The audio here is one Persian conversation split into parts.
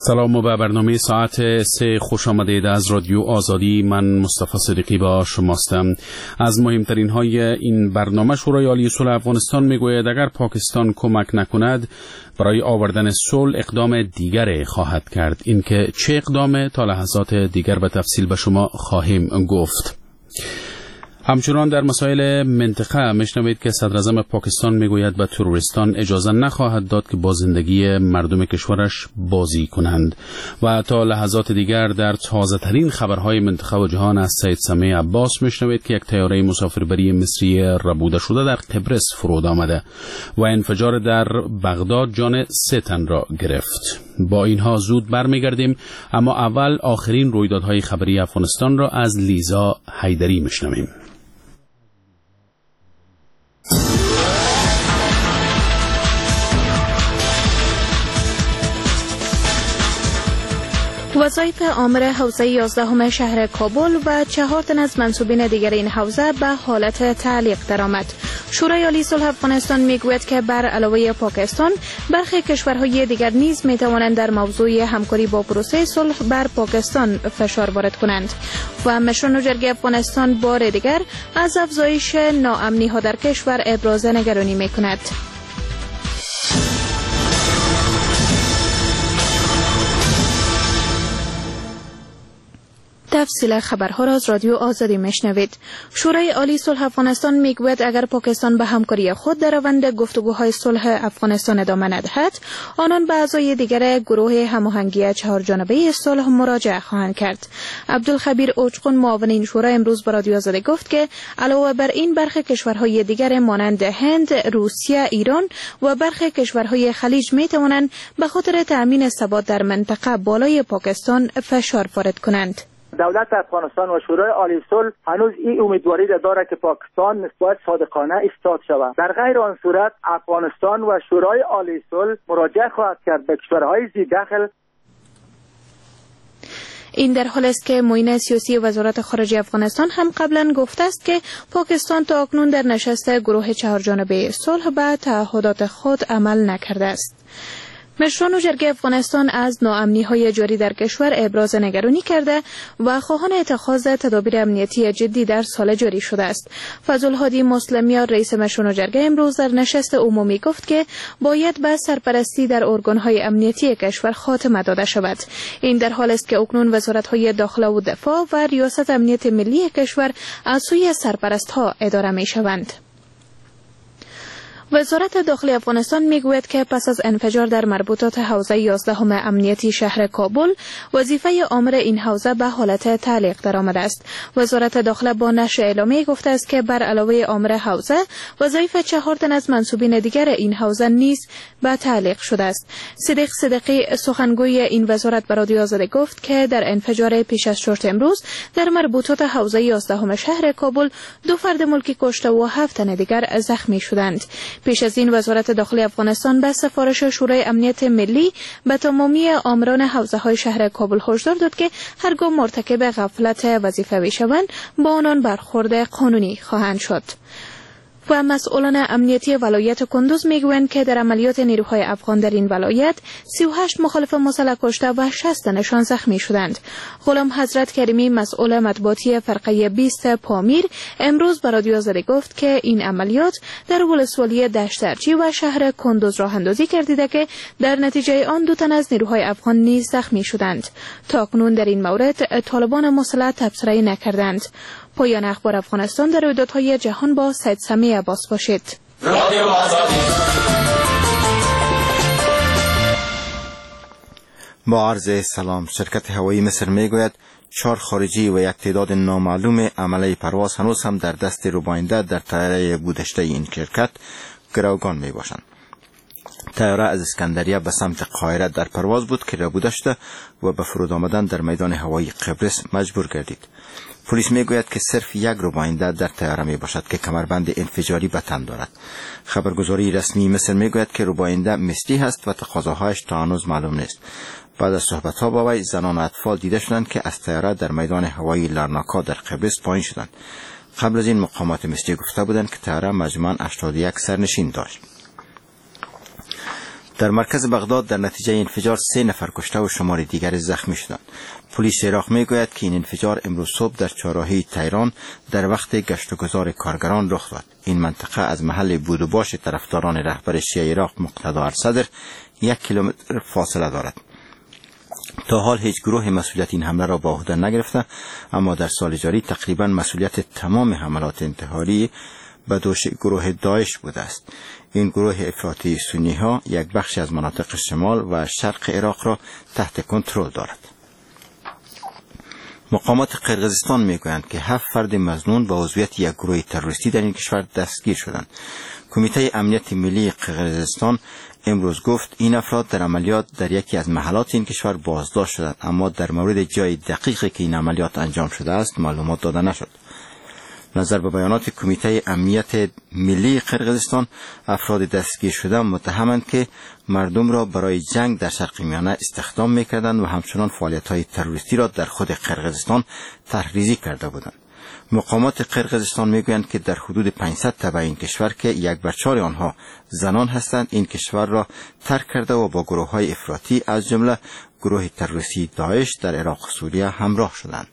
سلام و به برنامه ساعت 3 خوش آمدید از رادیو آزادی. من مصطفی صدیقی با شماستم. از مهمترین های این برنامه شورای عالی صلح افغانستان میگوید اگر پاکستان کمک نکند برای آوردن صلح اقدام دیگر خواهد کرد. اینکه چه اقدامه تا لحظات دیگر به تفصیل به شما خواهیم گفت. همچنان در مسائل منطقه میشنوید که صدراعظم پاکستان میگوید به تروریستان اجازه نخواهد داد که با زندگی مردم کشورش بازی کنند. و تا لحظات دیگر در تازه ترین خبرهای منطقه و جهان از سید سمیع عباس میشنوید که یک طیاره مسافربری مصری ربوده شده در قبرس فرود آمده و انفجار در بغداد جان 3 تن را گرفت. با اینها زود برمیگردیم، اما اول آخرین رویدادهای خبری افغانستان را از لیزا حیدری میشنویم. وظایف آمر حوزه 11 شهر کابل و 4 تن از منصوبین دیگر این حوزه به حالت تعلیق درآمد. شورای عالی صلح افغانستان میگوید که بر علاوه پاکستان برخی کشورهای دیگر نیز میتوانند در موضوع همکاری با پروسه صلح بر پاکستان فشار وارد کنند و مشران جرگه افغانستان بار دیگر از افزایش ناامنی ها در کشور ابراز نگرانی میکند. تفصیل خبرها را از رادیو آزادی میشنوید. شورای عالی صلح افغانستان میگوید اگر پاکستان به همکاری خود در روند گفتگوهای صلح افغانستان ادامه ندهد، آنان به اعضای دیگر گروه هماهنگی 4 جانبه صلح مراجعه خواهند کرد. عبدالخبیر اوچقون معاون این شورا امروز به رادیو آزادی گفت که علاوه بر این برخی کشورهای دیگر مانند هند، روسیه، ایران و برخی کشورهای خلیج میتوانند به خاطر تأمین ثبات در منطقه بالای پاکستان فشار وارد کنند. دولت افغانستان و شورای عالی صلح هنوز این امیدواری دارد که پاکستان نسبت صادقانه ایستاد شود. در غیر آن صورت افغانستان و شورای عالی صلح مراجعه خواهد کرد به کشورهای ذی دخل. این در حالی است که معین سیاسی وزارت خارجه افغانستان هم قبلا گفته است که پاکستان تا اکنون در نشست گروه 4 جانبه صلح به تعهدات خود عمل نکرده است. مشران جرگه افغانستان از ناامنی‌های جاری در کشور ابراز نگرانی کرده و خواهان اتخاذ تدابیر امنیتی جدی در سال جاری شده است. فضل‌الهادی مسلمیان رئیس مشران جرگه امروز در نشست عمومی گفت که باید به سرپرستی در ارگان‌های امنیتی کشور خاتمه داده شود. این در حالی است که اکنون وزارت‌های داخله و دفاع و ریاست امنیت ملی کشور از سوی سرپرست‌ها اداره می‌شوند. وزارت داخلی افغانستان میگوید که پس از انفجار در مربوطات حوزه 11 امنیتی شهر کابل، وظیفه آمر این حوزه به حالت تعلیق درآمده است. وزارت داخله با نشر اعلامیه گفته است که بر علاوه آمر حوزه، وظایف 4 تن از منصوبین دیگر این حوزه نیز به تعلیق شده است. صدیق صدیقی سخنگوی این وزارت به رادیو آزادی گفت که در انفجار پیش از شورت امروز در مربوطات حوزه 11 شهر کابل 2 فرد ملکی کشته و 7 تن دیگر زخمی شدند. پیش از این وزارت داخلی افغانستان به سفارش شورای امنیت ملی به تمامی آمران حوزه‌های شهر کابل هشدار داد که هرگاه مرتکب غفلت وظیفوی شوند با آنان برخورد قانونی خواهند شد. و مسئولان امنیتی ولایت کندوز میگویند که در عملیات نیروهای افغان در این ولایت 38 مخالف مسلح کشته و 60 تنشان زخمی شدند. غلام حضرت کریمی مسئول مطبوعاتی فرقه 20 پامیر امروز به رادیو آزادی گفت که این عملیات در ولسوالی دشترچی و شهر کندوز راه اندازی گردیده که در نتیجه آن 2 تن از نیروهای افغان نیز زخمی شدند. تاکنون در این مورد طالبان مسلح تبصره نکردند. پایان اخبار افغانستان در رویدادهای جهان با سید سمیع عباس باشید. رادیو آزادی. با عرض سلام، شرکت هوایی مصر میگوید 4 خارجی و یک تعداد نامعلوم عمله پرواز هنوز هم در دست رباینده در طیاره بودشته این شرکت گروگان می باشند. طیاره از اسکندریه به سمت قاهره در پرواز بود که ربوده شده و به فرود آمدن در میدان هوایی قبرس مجبور گردید. پلیس میگوید که صرف یک رباینده در طیاره می باشد که کمربند انفجاری به تن دارد. خبرگزاری رسمی مصر میگوید که رباینده مصری است و تقاضاهایش تا هنوز معلوم نیست. بعد از صحبت‌ها با وی زنان و اطفال دیده شدند که از طیاره در میدان هوایی لارناکا در قبرس پایین شدند. قبل از این مقامات مصری گفته بودند که طیاره مجموعاً 81 سرنشین داشت. در مرکز بغداد در نتیجه انفجار 3 نفر کشته و شمار دیگر زخمی شدند. پلیس عراق میگوید که این انفجار امروز صبح در چهارراهی تهران در وقت گشت و گذار کارگران رخ داد. این منطقه از محل بود و باش طرفداران رهبر شیعه عراق مقتدی الصدر 1 کیلومتر فاصله دارد. تا حال هیچ گروه مسئولیت این حمله را به عهده نگرفته، اما در سال جاری تقریبا مسئولیت تمام حملات انتحاری به گروه داعش بوده است. این گروه افراطی سنی ها یک بخش از مناطق شمال و شرق عراق را تحت کنترل دارد. مقامات قرقیزستان میگویند که 7 فرد مظنون با عضویت یک گروه تروریستی در این کشور دستگیر شدند. کمیته امنیت ملی قرقیزستان امروز گفت این افراد در عملیات در یکی از محلات این کشور بازداشت شدند، اما در مورد جای دقیقی که این عملیات انجام شده است معلومات داده نشد. نظر به بیانات کمیته امنیت ملی قرقیزستان، افراد دستگیر شده متهمند که مردم را برای جنگ در شرق میانه استخدام میکردند و همچنان فعالیت‌های تروریستی را در خود قرقیزستان تحریزی کرده بودند. مقامات قرقیزستان میگویند که در حدود 500 تبع این کشور که 1/4 آنها زنان هستند این کشور را ترک کرده و با گروه‌های افراطی از جمله گروه تروریستی داعش در عراق و سوریه همراه شدند.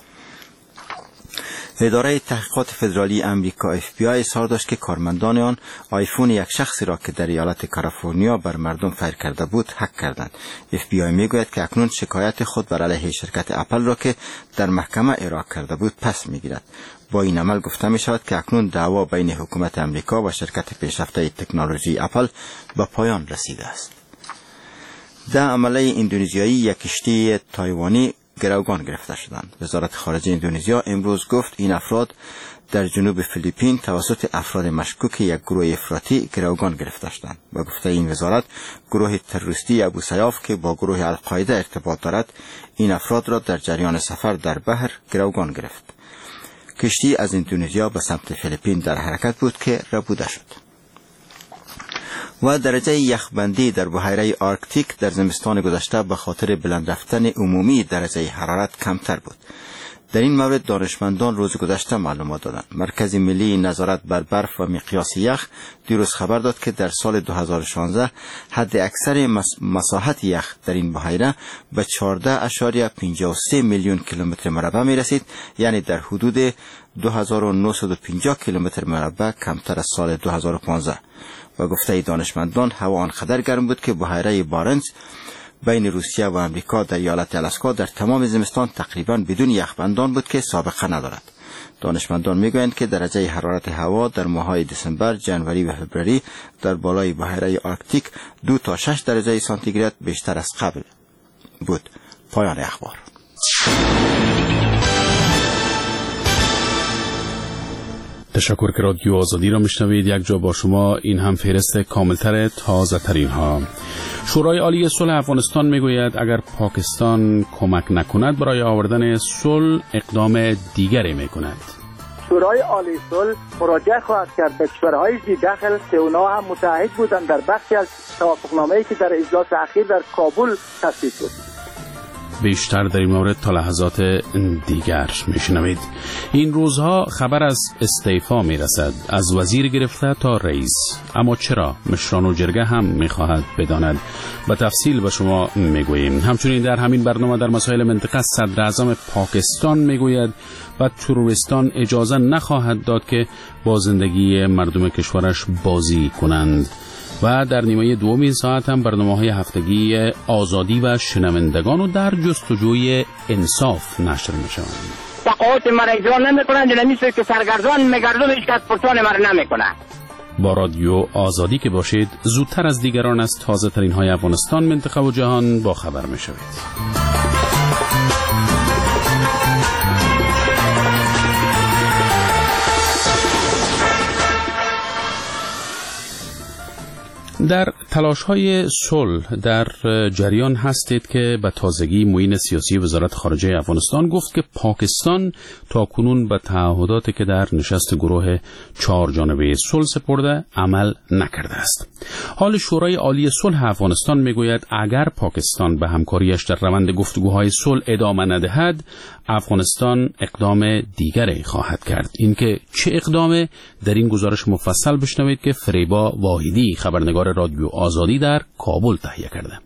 اداره تحقیقات فدرالی امریکا FBI اظهار داشت که کارمندان آن آیفون یک شخصی را که در ایالت کالیفرنیا بر مردم فیر کرده بود هک کردند. FBI میگوید که اکنون شکایت خود بر علیه شرکت اپل را که در محکمه ارائه کرده بود پس میگیرد. با این عمل گفته می شود که اکنون دعوا بین حکومت امریکا و شرکت پیشرفته تکنولوژی اپل به پایان رسیده است. در عمله اندونزیایی یک کشتی تایوانی گروگان گرفته شدند. وزارت خارجه اندونزیا امروز گفت این افراد در جنوب فیلیپین توسط افراد مشکوک یک گروه افراطی گروگان گرفته شدند. با گفته این وزارت گروه تروریستی ابو سیاف که با گروه القاعده ارتباط دارد این افراد را در جریان سفر در بحر گروگان گرفت. کشتی از اندونزیا به سمت فیلیپین در حرکت بود که ربوده شد. و درجه یخبندی در بحیره آرکتیک در زمستان گذشته به خاطر بلند رفتن عمومی درجه حرارت کمتر بود. در این مورد دانشمندان روز گذشته معلومات دادند. مرکز ملی نظارت بر برف و مقیاس یخ دیروز خبر داد که در سال 2016 حد اکثر مساحت یخ در این بحیره به 14.53 میلیون کیلومتر مربع می رسید، یعنی در حدود 2950 کیلومتر مربع کمتر از سال 2015. و گفته دانشمندان هوا آنقدر گرم بود که بحیره بارنس بین روسیه و امریکا در ایالت الاسکا در تمام زمستان تقریبا بدون یخبندان بود که سابقه ندارد. دانشمندان میگویند که درجه حرارت هوا در ماه‌های دسامبر، ژانویه و فوریه در بالای بحیره آرکتیک 2 تا 6 درجه سانتیگراد بیشتر از قبل بود. پایان اخبار. تشکر که رادیو آزادی را میشنوید. یک جا با شما این هم فهرست کاملتر تازه ترین ها. شورای عالی صلح افغانستان میگوید اگر پاکستان کمک نکند برای آوردن صلح اقدام دیگری میکند. شورای عالی صلح مراجعه خواهد کرد به کشورهای ذی‌دخل که اونا هم متعهد بودند در بخشی از توافقنامه‌ای که در اجلاس اخیر در کابل تصویب شد. بیشتر در این مورد تا لحظات دیگر میشنوید. این روزها خبر از استعفا میرسد، از وزیر گرفته تا رئیس. اما چرا؟ مشران و جرگه هم میخواهد بداند. به تفصیل به شما میگوییم. همچنین در همین برنامه در مسائل منطقه صدر اعظم پاکستان میگوید و تروریستان اجازه نخواهد داد که با زندگی مردم کشورش بازی کنند. و در نیمه دوم این ساعت هم برنامه‌های هفتگی آزادی و شنوندگان و در جستجوی انصاف نشر می‌شوند. تقاعد مرا اجرا نمی‌کنند، نمیشه که سرگردان می‌گردم، هیچ کس پرسان مرا نمی‌کنه. با رادیو آزادی که باشید زودتر از دیگران از تازه ترین های افغانستان، منطقه و جهان با خبر می‌شوید. در تلاش‌های صلح در جریان هستید که به تازگی معین سیاسی وزارت خارجه افغانستان گفت که پاکستان تاکنون به تعهداتی که در نشست گروه 4 جانبه صلح سپرده عمل نکرده است. حال شورای عالی صلح افغانستان میگوید اگر پاکستان به همکاریش در روند گفتگوهای صلح ادامه ندهد، افغانستان اقدام دیگری خواهد کرد. اینکه چه اقدامه در این گزارش مفصل بشنوید که فریبا واحدی خبرنگار رادیو آزادی در کابل تهیه کرده.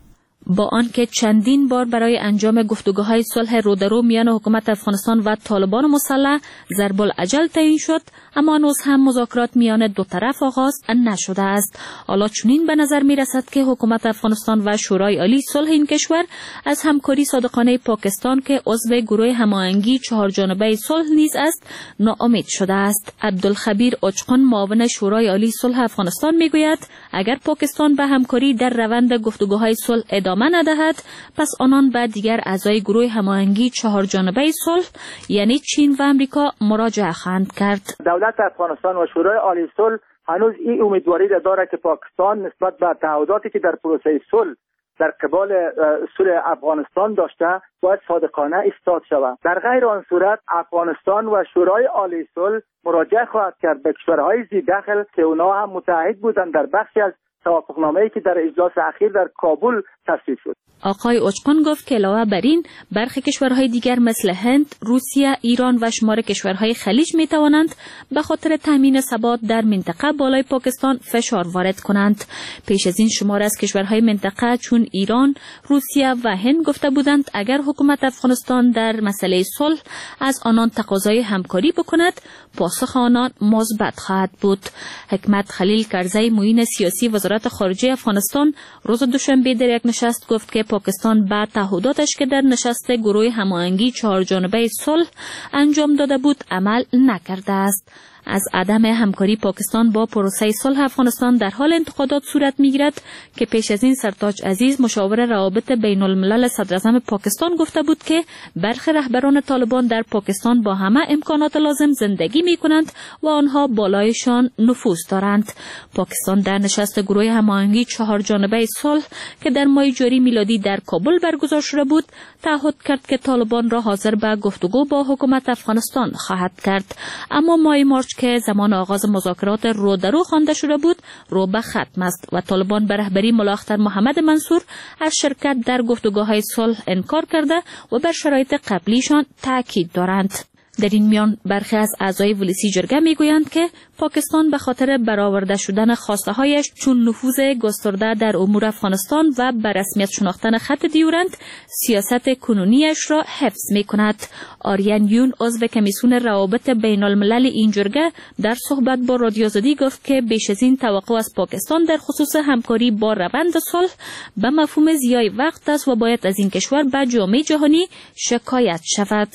با آنکه چندین بار برای انجام گفتگوهای صلح رودرو میان حکومت افغانستان و طالبان مسلح ضرب الاجل تعیین شد، اما هنوز هم مذاکرات میان دو طرف آغاز نشده است. حالا چنین به نظر می رسد که حکومت افغانستان و شورای عالی صلح این کشور از همکاری صادقانه پاکستان که عضو گروه هماهنگی چهار جانبه صلح نیز است ناامید شده است. عبدالخبیر اوچقان معاون شورای عالی صلح افغانستان میگوید اگر پاکستان به همکاری در روند گفتگوهای صلح ادامه ندهد، پس آنان به دیگر اعضای گروه هماهنگی چهار جانبه صلح یعنی چین و امریکا مراجعه خواهند کرد. دولت افغانستان و شورای عالی صلح هنوز این امیدواری دارد که پاکستان نسبت به تعهداتی که در پروسه صلح در قبال صلح افغانستان داشته باید صادقانه ایستاد شود. در غیر آن صورت افغانستان و شورای عالی صلح مراجعه خواهد کرد به کشورهای ذی دخل که اونا هم متعهد بودند در بخشی از توافقنامه‌ای که در اجلاس اخیر در کابل تصویب شد. آقای اوچقان گفت که علاوه بر این برخی کشورهای دیگر مثل هند، روسیه، ایران و شمار کشورهای خلیج می توانند به خاطر تامین ثبات در منطقه بالای پاکستان فشار وارد کنند. پیش از این شمار از کشورهای منطقه چون ایران، روسیه و هند گفته بودند اگر حکومت افغانستان در مسئله صلح از آنان تقاضای همکاری بکند، پاسخ آنان مثبت خواهد بود. حکمت خلیل کرزی معین سیاسی وزارت خارجه افغانستان روز دوشنبه در یک نشست گفت که پاکستان به تعهداتش که در نشست گروه هماهنگی چهار جانبه صلح انجام داده بود عمل نکرده است. از عدم همکاری پاکستان با پروسه صلح افغانستان در حال انتقادات صورت میگیرد که پیش از این سرتاج عزیز مشاور روابط بین الملل صدر اعظم پاکستان گفته بود که برخی رهبران طالبان در پاکستان با همه امکانات لازم زندگی می کنند و آنها بالایشان نفوذ دارند. پاکستان در نشست گروه هماهنگی چهار جانبه صلح که در ماه جاری میلادی در کابل برگزار شده بود تعهد کرد که طالبان را حاضر به گفتگو با حکومت افغانستان خواهد کرد، اما ماه مارچ که زمان آغاز مذاکرات رودرو خوانده شده بود رو به ختم است و طالبان به رهبری ملا اختر محمد منصور از شرکت در گفتگوهای صلح انکار کرده و بر شرایط قبلیشان تاکید دارند. در این میان برخی از اعضای ولسی جرگه میگویند که پاکستان به خاطر برآورده شدن خواسته هایش چون نفوذ گسترده در امور افغانستان و به رسمیت شناختن خط دیورند سیاست کنونیش را حفظ می کند. آریان یون عضو کمیسیون روابط بین الملل این جرگه در صحبت با رادیو آزادی گفت که بیش از این توقع از پاکستان در خصوص همکاری با روند صلح به مفهوم ضیاع وقت است و باید از این کشور به جامعه جهانی شکایت شود.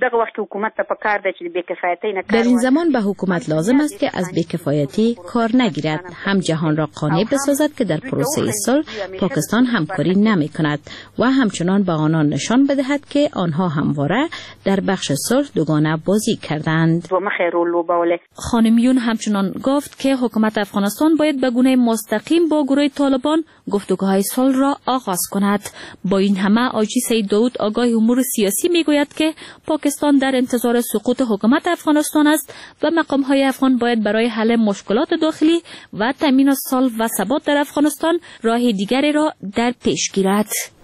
در این زمان به حکومت لازم است که از بی‌کفایتی کار نگیرد، هم جهان را قانع بسازد که در پروسه صلح پاکستان همکاری نمی کند و همچنان به آنان نشان بدهد که آنها همواره در بخش صلح دوگانه بازی کردند. خانم یون همچنان گفت که حکومت افغانستان باید به گونه مستقیم با گروه طالبان گفتگوهای صلح را آغاز کند. با این همه آجی سید داود آگاه امور سیاسی میگوید که پاکستان در انتظار سقوط حکومت افغانستان است و مقام‌های افغان باید برای حل مشکلات داخلی و تامین صلح و ثبات در افغانستان راه دیگری را در پیش گیرد.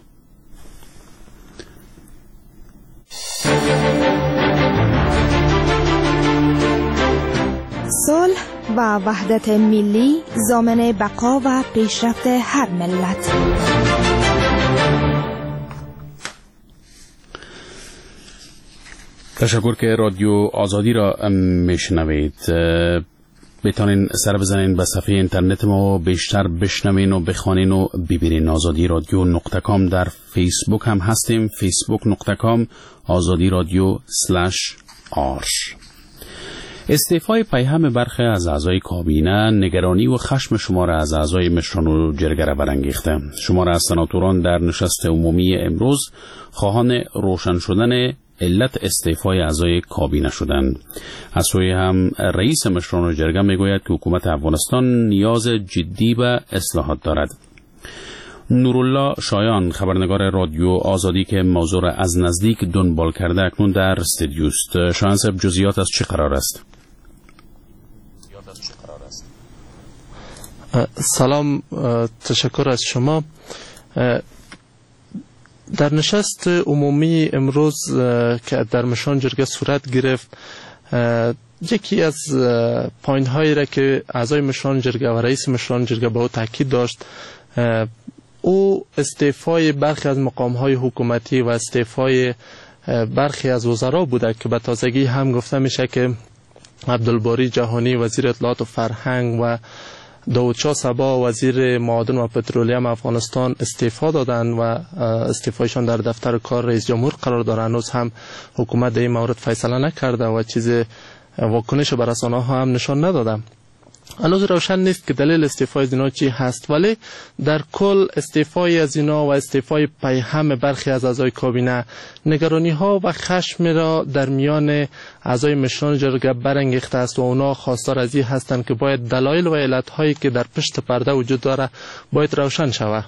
صلح و وحدت ملی ضامن بقا و پیشرفت هر ملت. تشکر که رادیو آزادی را میشنوید. بتانین سر بزنین به صفحه اینترنت ما بیشتر بشنوین و بخوانین و ببینین. آزادی رادیو .com. در فیسبوک هم هستیم، facebook.com azadiradyo/r. استعفای پیهم برخی از اعضای کابینه نگرانی و خشم شمار از اعضای مشران و جرگه را برانگیخته. شمار از سناتوران در نشست عمومی امروز خواهان روشن شدن علت استعفای اعضای کابینه شدند. از سوی هم رئیس مشران و جرگه میگوید که حکومت افغانستان نیاز جدی به اصلاحات دارد. نورالله شایان خبرنگار رادیو آزادی که موضوع را از نزدیک دنبال کرده اکنون در استودیو است. شایان صاحب، جزئیات از چه قرار است؟ سلام، تشکر از شما. در نشست عمومی امروز که در مشران جرگه صورت گرفت یکی از پوینت هایی را که اعضای مشران جرگه و رئیس مشران جرگه به او تاکید داشت، او استعفای برخی از مقام های حکومتی و استعفای برخی از وزرا بوده که به تازگی هم گفته میشه که عبدالباری جهانی وزیر اطلاعات و فرهنگ و داود شاه صبا وزیر معادن و پترولیم افغانستان استعفا دادن و استعفایشان در دفتر کار رئیس جمهور قرار داره. هنوز هم حکومت در این مورد فیصله نکرده و چیز واکنش به رسانه ها هم نشان نداده. هنوز روشن نیست که دلیل استعفای از اینا چی هست، ولی در کل استعفای از اینا و استعفای پیهم برخی از اعضای کابینه نگرانی ها و خشم را در میان اعضای مشران جرگه برانگیخته است و اونا خواستار از این هستند که باید دلایل و علت هایی که در پشت پرده وجود داره باید روشن شود.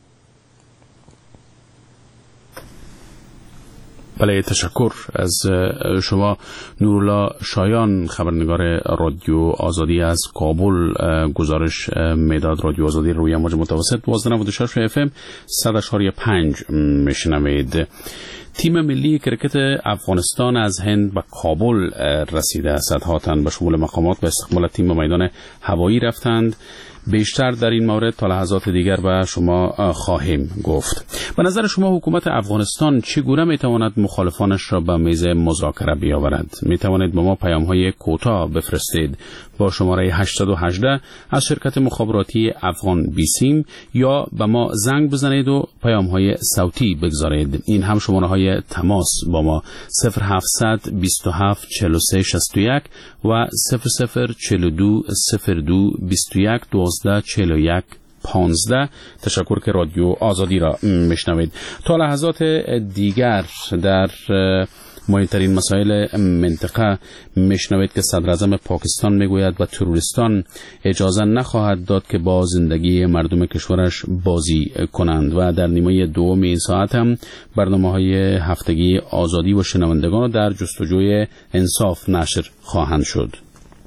بله، تشکر از شما. نورالله شایان، خبرنگار رادیو آزادی از کابل، گزارش مداد رادیو آزادی روی امواج متوسط 1296 اف ام 100.5 میشنوید. تیم ملی کرکت افغانستان از هند به کابل رسیده. صدها تن به شمول مقامات به استقبال تیم به میدان هوایی رفتند. بیشتر در این مورد تا لحظات دیگر به شما خواهیم گفت. به نظر شما حکومت افغانستان چگونه میتواند مخالفانش را به میز مذاکره بیاورد؟ میتوانید به ما پیام‌های کوتاه بفرستید با شماره 818 از شرکت مخابراتی افغان بیسیم یا به ما زنگ بزنید و پیام‌های صوتی بگذارید. این هم شماره‌های تماس با ما 0700 27 43 61 و 0042 02 21 12 41 15. تشکر که رادیو آزادی را میشنوید. تا لحظات دیگر در مهمترین مسائل منطقه میشنوید که صدر اعظم پاکستان میگوید و تروریستان اجازه نخواهد داد که با زندگی مردم کشورش بازی کنند و در نیمه دوم این ساعت هم برنامه‌های هفتگی آزادی و شنوندگان در جستجوی انصاف نشر خواهند شد.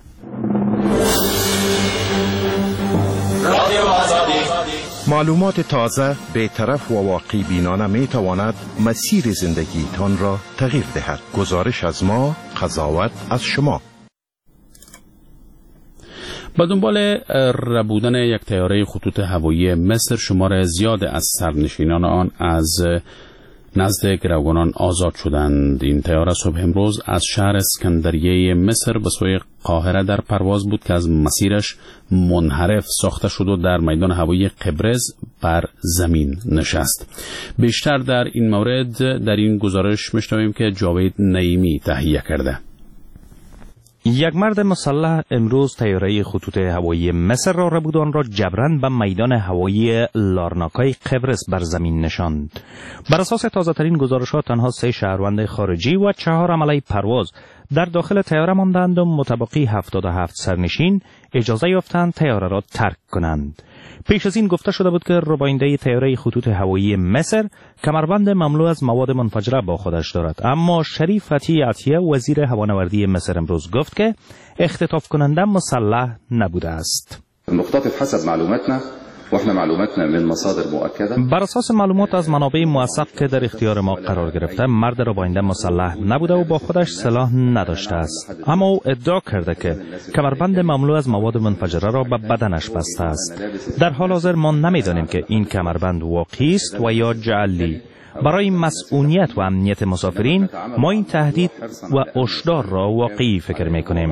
معلومات تازه، بی‌طرف و واقع بینانه می تواند مسیر زندگیتان را تغییر دهد. گزارش از ما، قضاوت از شما. با دنبال ربودن یک طیاره خطوط هوایی مصر، شمار زیاد از سرنشینان آن از نزد گروگانان آزاد شدند. این طیاره صبح امروز از شهر اسکندریه مصر به سوی قاهره در پرواز بود که از مسیرش منحرف ساخته شد و در میدان هوایی قبرس بر زمین نشست. بیشتر در این مورد در این گزارش میشنویم که جاوید نعیمی تهیه کرده. یک مرد مسلح امروز طیاره خطوط هوایی مصر را ربودان را جبراً به میدان هوایی لارناکای قبرس بر زمین نشاند. بر اساس تازه ترین گزارشات تنها 3 شهروند خارجی و 4 عمله پرواز در داخل طیاره ماندند و متبقی 77 سرنشین اجازه یافتند طیاره را ترک کنند. پیش از این گفته شده بود که رباینده طیاره خطوط هوایی مصر کمربند مملو از مواد منفجره با خودش دارد، اما شریف فتحی عطیه وزیر هوانوردی مصر امروز گفت که اختطاف کننده مسلح نبوده است. مختطف حسب معلوماتنا واحنا معلوماتنا من مصادر مؤكده. بر اساس معلومات از منابع موثق که در اختیار ما قرار گرفته، مرد رباینده مسلح نبوده و با خودش سلاح نداشته است، اما او ادعا کرده که کمربند مملو از مواد منفجره را به بدنش بسته است. در حال حاضر ما نمیدانیم که این کمربند واقعی است و یا جعلی. برای مسئولیت و امنیت مسافرین ما این تهدید و هشدار را واقعی فکر می‌کنیم.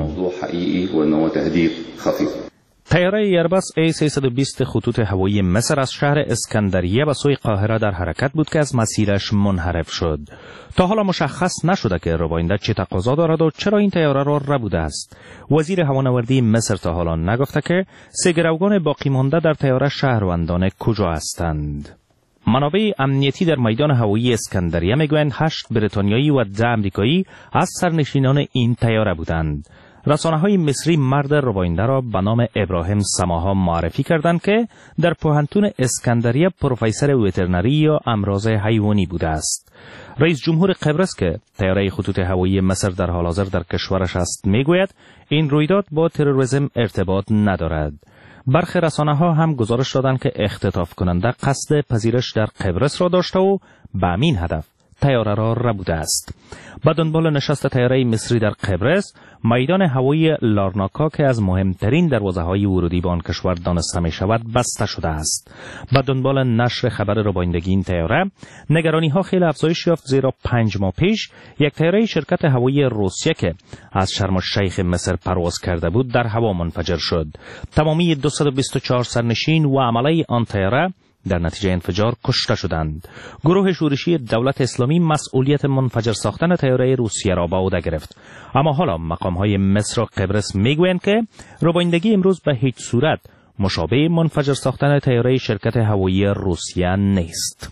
طیاره ایرباس A320 خطوط هوایی مصر از شهر اسکندریه به سوی قاهره در حرکت بود که از مسیرش منحرف شد. تا حالا مشخص نشده که رباینده چه تقاضا دارد و چرا این طیاره را ربوده است. وزیر هوانوردی مصر تا حالا نگفته که 3 گروگان باقی مانده در طیاره شهروندان کجا هستند. منابع امنیتی در میدان هوایی اسکندریه میگویند 8 بریتانیایی و 10 امریکایی از سرنشینان این طیاره بودند. رسانه‌های مصری مرد رباینده را به نام ابراهیم سماها معرفی کردند که در پوهنتون اسکندریه پروفسور وترنری یا امراض حیوانی بوده است. رئیس جمهور قبرس که طیاره خطوط هوایی مصر در حال حاضر در کشورش است میگوید این رویداد با تروریسم ارتباط ندارد. برخی رسانه‌ها هم گزارش دادند که اختطاف کننده قصد پذیرش در قبرس را داشته و به همین هدف تیاره را ربوده است. به دنبال نشست تیاره مصری در قبرس، میدان هوایی لارناکا که از مهمترین دروازه‌های ورودی به آن کشور دانسته می شود بسته شده است. به دنبال نشر خبر ربایندگی این تیاره، نگرانی‌ها خیلی افزایش یافت، زیرا 5 ماه پیش یک تیاره شرکت هوایی روسیه که از شرم الشیخ مصر پرواز کرده بود در هوا منفجر شد. تمامی 224 سرنشین و عمله آن تیاره در نتیجه انفجار کشته شدند. گروه شورشی دولت اسلامی مسئولیت منفجر ساختن تیاره روسیه را به عهده گرفت. اما حالا مقام‌های مصر و قبرس میگویند که ربایندگی امروز به هیچ صورت مشابه منفجر ساختن تیاره شرکت هوایی روسیه نیست.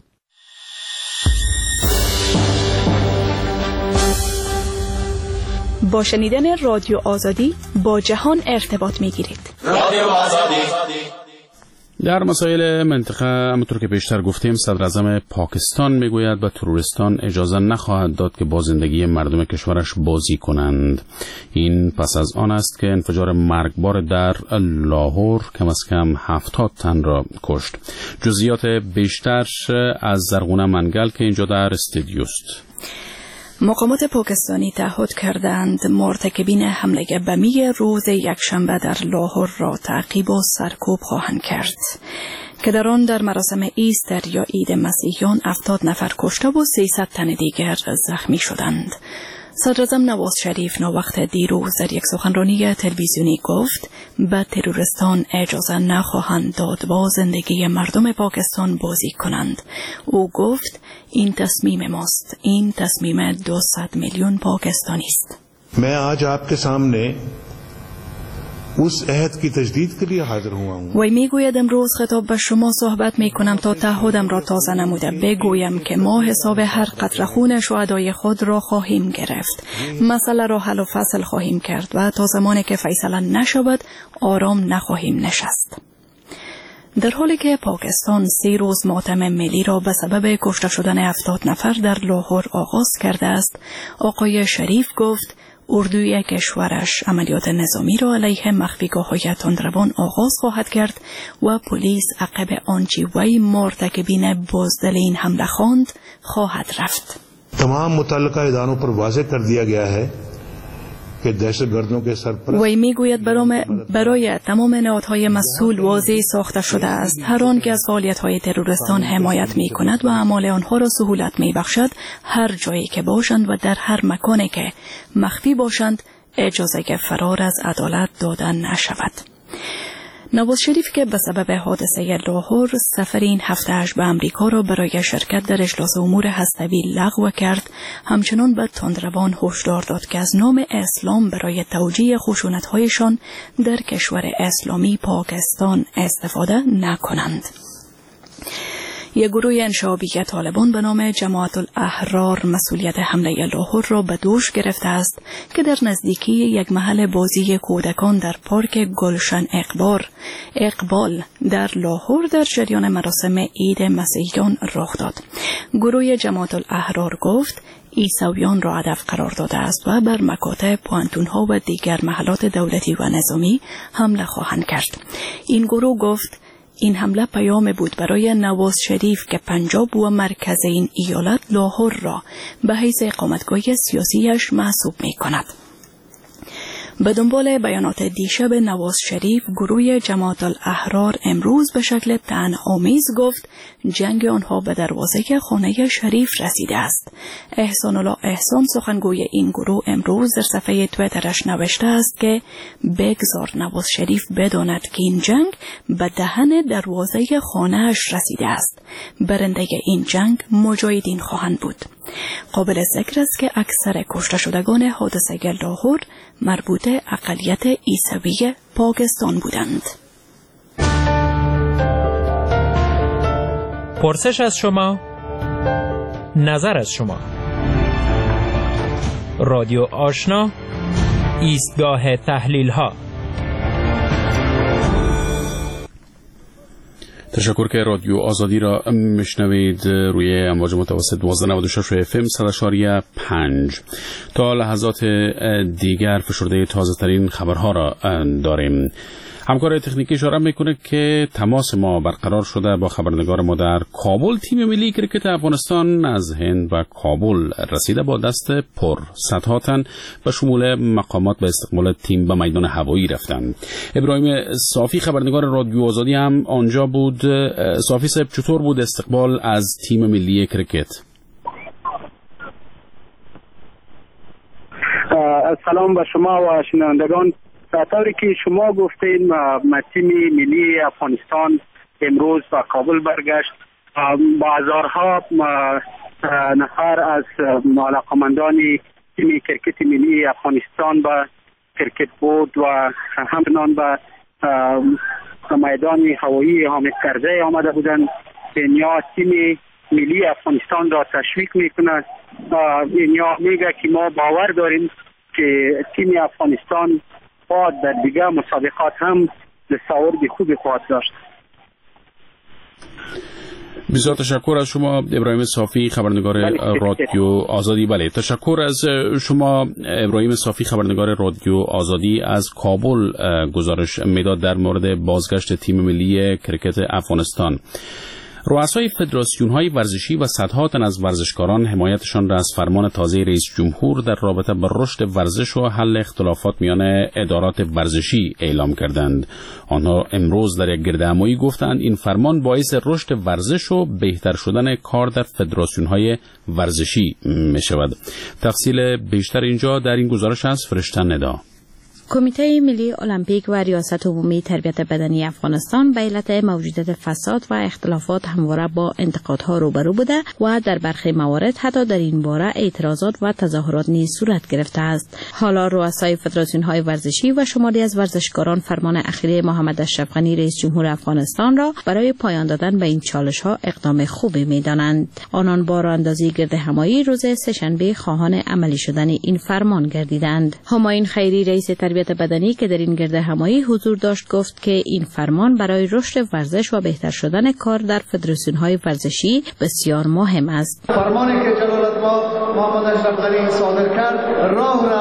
با شنیدن رادیو آزادی با جهان ارتباط میگیرید. رادیو آزادی. در مسائل منطقه همونطور که بیشتر گفتیم، صدر اعظم پاکستان میگوید به تروریستان اجازه نخواهد داد که با زندگی مردم کشورش بازی کنند. این پس از آن است که انفجار مرگبار در لاهور کم از کم 70 تن را کشت. جزئیات بیشتر از زرغونه منگل که اینجا در استودیو است. مقامات پاکستانی تعهد کردند مرتکبین حمله بمی روز یکشنبه در لاهور را تعقیب و سرکوب خواهند کرد که در آن در مراسم ایستر یا عید مسیحیان 70 نفر کشته و 300 تن دیگر زخمی شدند. صدر اعظم نواز شریف ناوقت دیروز در یک سخنرانی تلویزیونی گفت به تروریستان اجازه نخواهند داد با زندگی مردم پاکستان بازی کنند. او گفت این تصمیم ماست، این تصمیم 200 میلیون پاکستانی است. मैं आज आपके सामने उस अहद की तजदीद के लिए हाजिर हुआ हूं. وی میگوید امروز خطاب به شما صحبت میکنم تا تعهدم را تازه نموده بگویم که ما حساب هر قطره خون شهدای خود را خواهیم گرفت. مسئله را حل و فصل خواهیم کرد و تا زمانی که فیصله نشود آرام نخواهیم نشست. در حالی که پاکستان 3 روز ماتم ملی را به سبب کشته شدن 70 نفر در لاهور آغاز کرده است، آقای شریف گفت اردوی کشورش عملیات نظامی را علیه مخفیگاه‌های تندروان آغاز خواهد کرد و پلیس عقب آنچه وی مرتکبین بزدل این حمله خواند خواهد رفت. تمام متعلقه اداروں پر واضح کر دیا گیا ہے که دهشتگردوں کے سرپرست وی میگوید برای تمام نهادهای مسئول واضح ساخته شده است هر آن که از فعالیت‌های تروریستان حمایت می‌کند و اعمال آنها را سهولت می‌بخشد، هر جایی که باشند و در هر مکانی که مخفی باشند اجازه فرار از عدالت داده نشود. نواز شریف که به سبب حادثه لاهور سفر این هفته‌اش به امریکا را برای شرکت در اجلاس امور هسته‌ای لغو کرد، همچنان به تندروان هشدار داد که از نام اسلام برای توجیه خشونت‌هایشان در کشور اسلامی پاکستان استفاده نکنند. یک گروه انشابی طالبان به نام جماعت الاحرار مسئولیت حمله لاهور را به دوش گرفته است که در نزدیکی یک محل بازی کودکان در پارک گلشن اقبال در لاهور در جریان مراسم عید مسیحیان رخ داد. گروه جماعت الاحرار گفت عیسویان را هدف قرار داده است و بر مکاتب، پوانتون‌ها و دیگر محلات دولتی و نظامی حمله خواهند کرد. این گروه گفت این حمله پیام بود برای نواز شریف که پنجاب و مرکز این ایالت لاهور را به حیث اقامتگاه سیاسیش محسوب می کند. به دنبال بیانات دیشب نواز شریف، گروه جماعت الاحرار امروز به شکل طعنه‌آمیز گفت جنگ آنها به دروازه خانه شریف رسیده است. احسان الله احسان سخنگوی این گروه امروز در صفحه تویترش نوشته است که بگذار نواز شریف بداند که این جنگ به دهن دروازه خانه‌اش رسیده است. برنده این جنگ مجاهدین خواهند بود. قابل ذکر است که اکثر کشته شدگان حادثه لاهور مربوط اقلیت عیسوی پاکستان بودند. پرسش از شما، نظر از شما. رادیو آشنا، ایستگاه تحلیل ها. تشکر که رادیو آزادی را میشنوید روی امواج متوسط 1296 FM 100.5. تا لحظات دیگر فشرده تازه ترین خبرها را داریم. همکار تکنیکی اشاره میکنه که تماس ما برقرار شده با خبرنگار ما در کابل. تیم ملی کرکت افغانستان از هند و کابل رسیده با دست پر. صدها تن به شمول مقامات به استقبال تیم به میدان هوایی رفتند. ابراهیم صافی خبرنگار رادیو آزادی هم آنجا بود. صافی صاحب، چطور بود استقبال از تیم ملی کرکت؟ سلام به شما و شنوندگان. طوری که شما گفتین تیم ملی افغانستان امروز به کابل برگشت. با هزارها نفر از علاقمندان تیم کرکت ملی افغانستان به کرکت بود و همچنان به میدان هوایی حامد کرزی آمده بودند. اینیا تیم ملی افغانستان را تشویق میکنند. اینیا میگه که ما باور داریم که تیم افغانستان باید در دیگر مسابقات هم دستاورد خوبی خواهد داشت. بسیار تشکر از شما ابراهیم صافی خبرنگار رادیو آزادی. بله، تشکر از شما ابراهیم صافی خبرنگار رادیو آزادی از کابل گزارش میداد در مورد بازگشت تیم ملی کرکت افغانستان. رؤسای فدراسیون‌های ورزشی و صدها تن از ورزشکاران حمایتشان را از فرمان تازه رئیس جمهور در رابطه با رشد ورزش و حل اختلافات میان ادارات ورزشی اعلام کردند. آنها امروز در یک گردهمایی گفتند این فرمان باعث رشد ورزش و بهتر شدن کار در فدراسیون‌های ورزشی می‌شود. تفصیل بیشتر اینجا در این گزارش از فرشته ندا. کمیته ملی المپیک و ریاست عمومی تربیت بدنی افغانستان به علت موجودیت فساد و اختلافات همواره با انتقادها روبرو بوده و در برخی موارد حتی در این باره اعتراضات و تظاهرات نیز صورت گرفته است. حالا رؤسای فدراسیون‌های ورزشی و شماری از ورزشکاران فرمان اخیر محمد اشرف غنی رئیس جمهور افغانستان را برای پایان دادن به این چالش‌ها اقدام خوبی می‌دانند. آنان با راهاندازی گردهمایی روز سه‌شنبه خواهان عملی شدن این فرمان گردیدند. همایون خیری رئیس تربیت بدنی که در این گردهمایی حضور داشت گفت که این فرمان برای رشد ورزش و بهتر شدن کار در فدراسیون‌های ورزشی بسیار مهم است. فرمانی که جلالت‌مآب محمد اشرف غنی صادر کرد راه را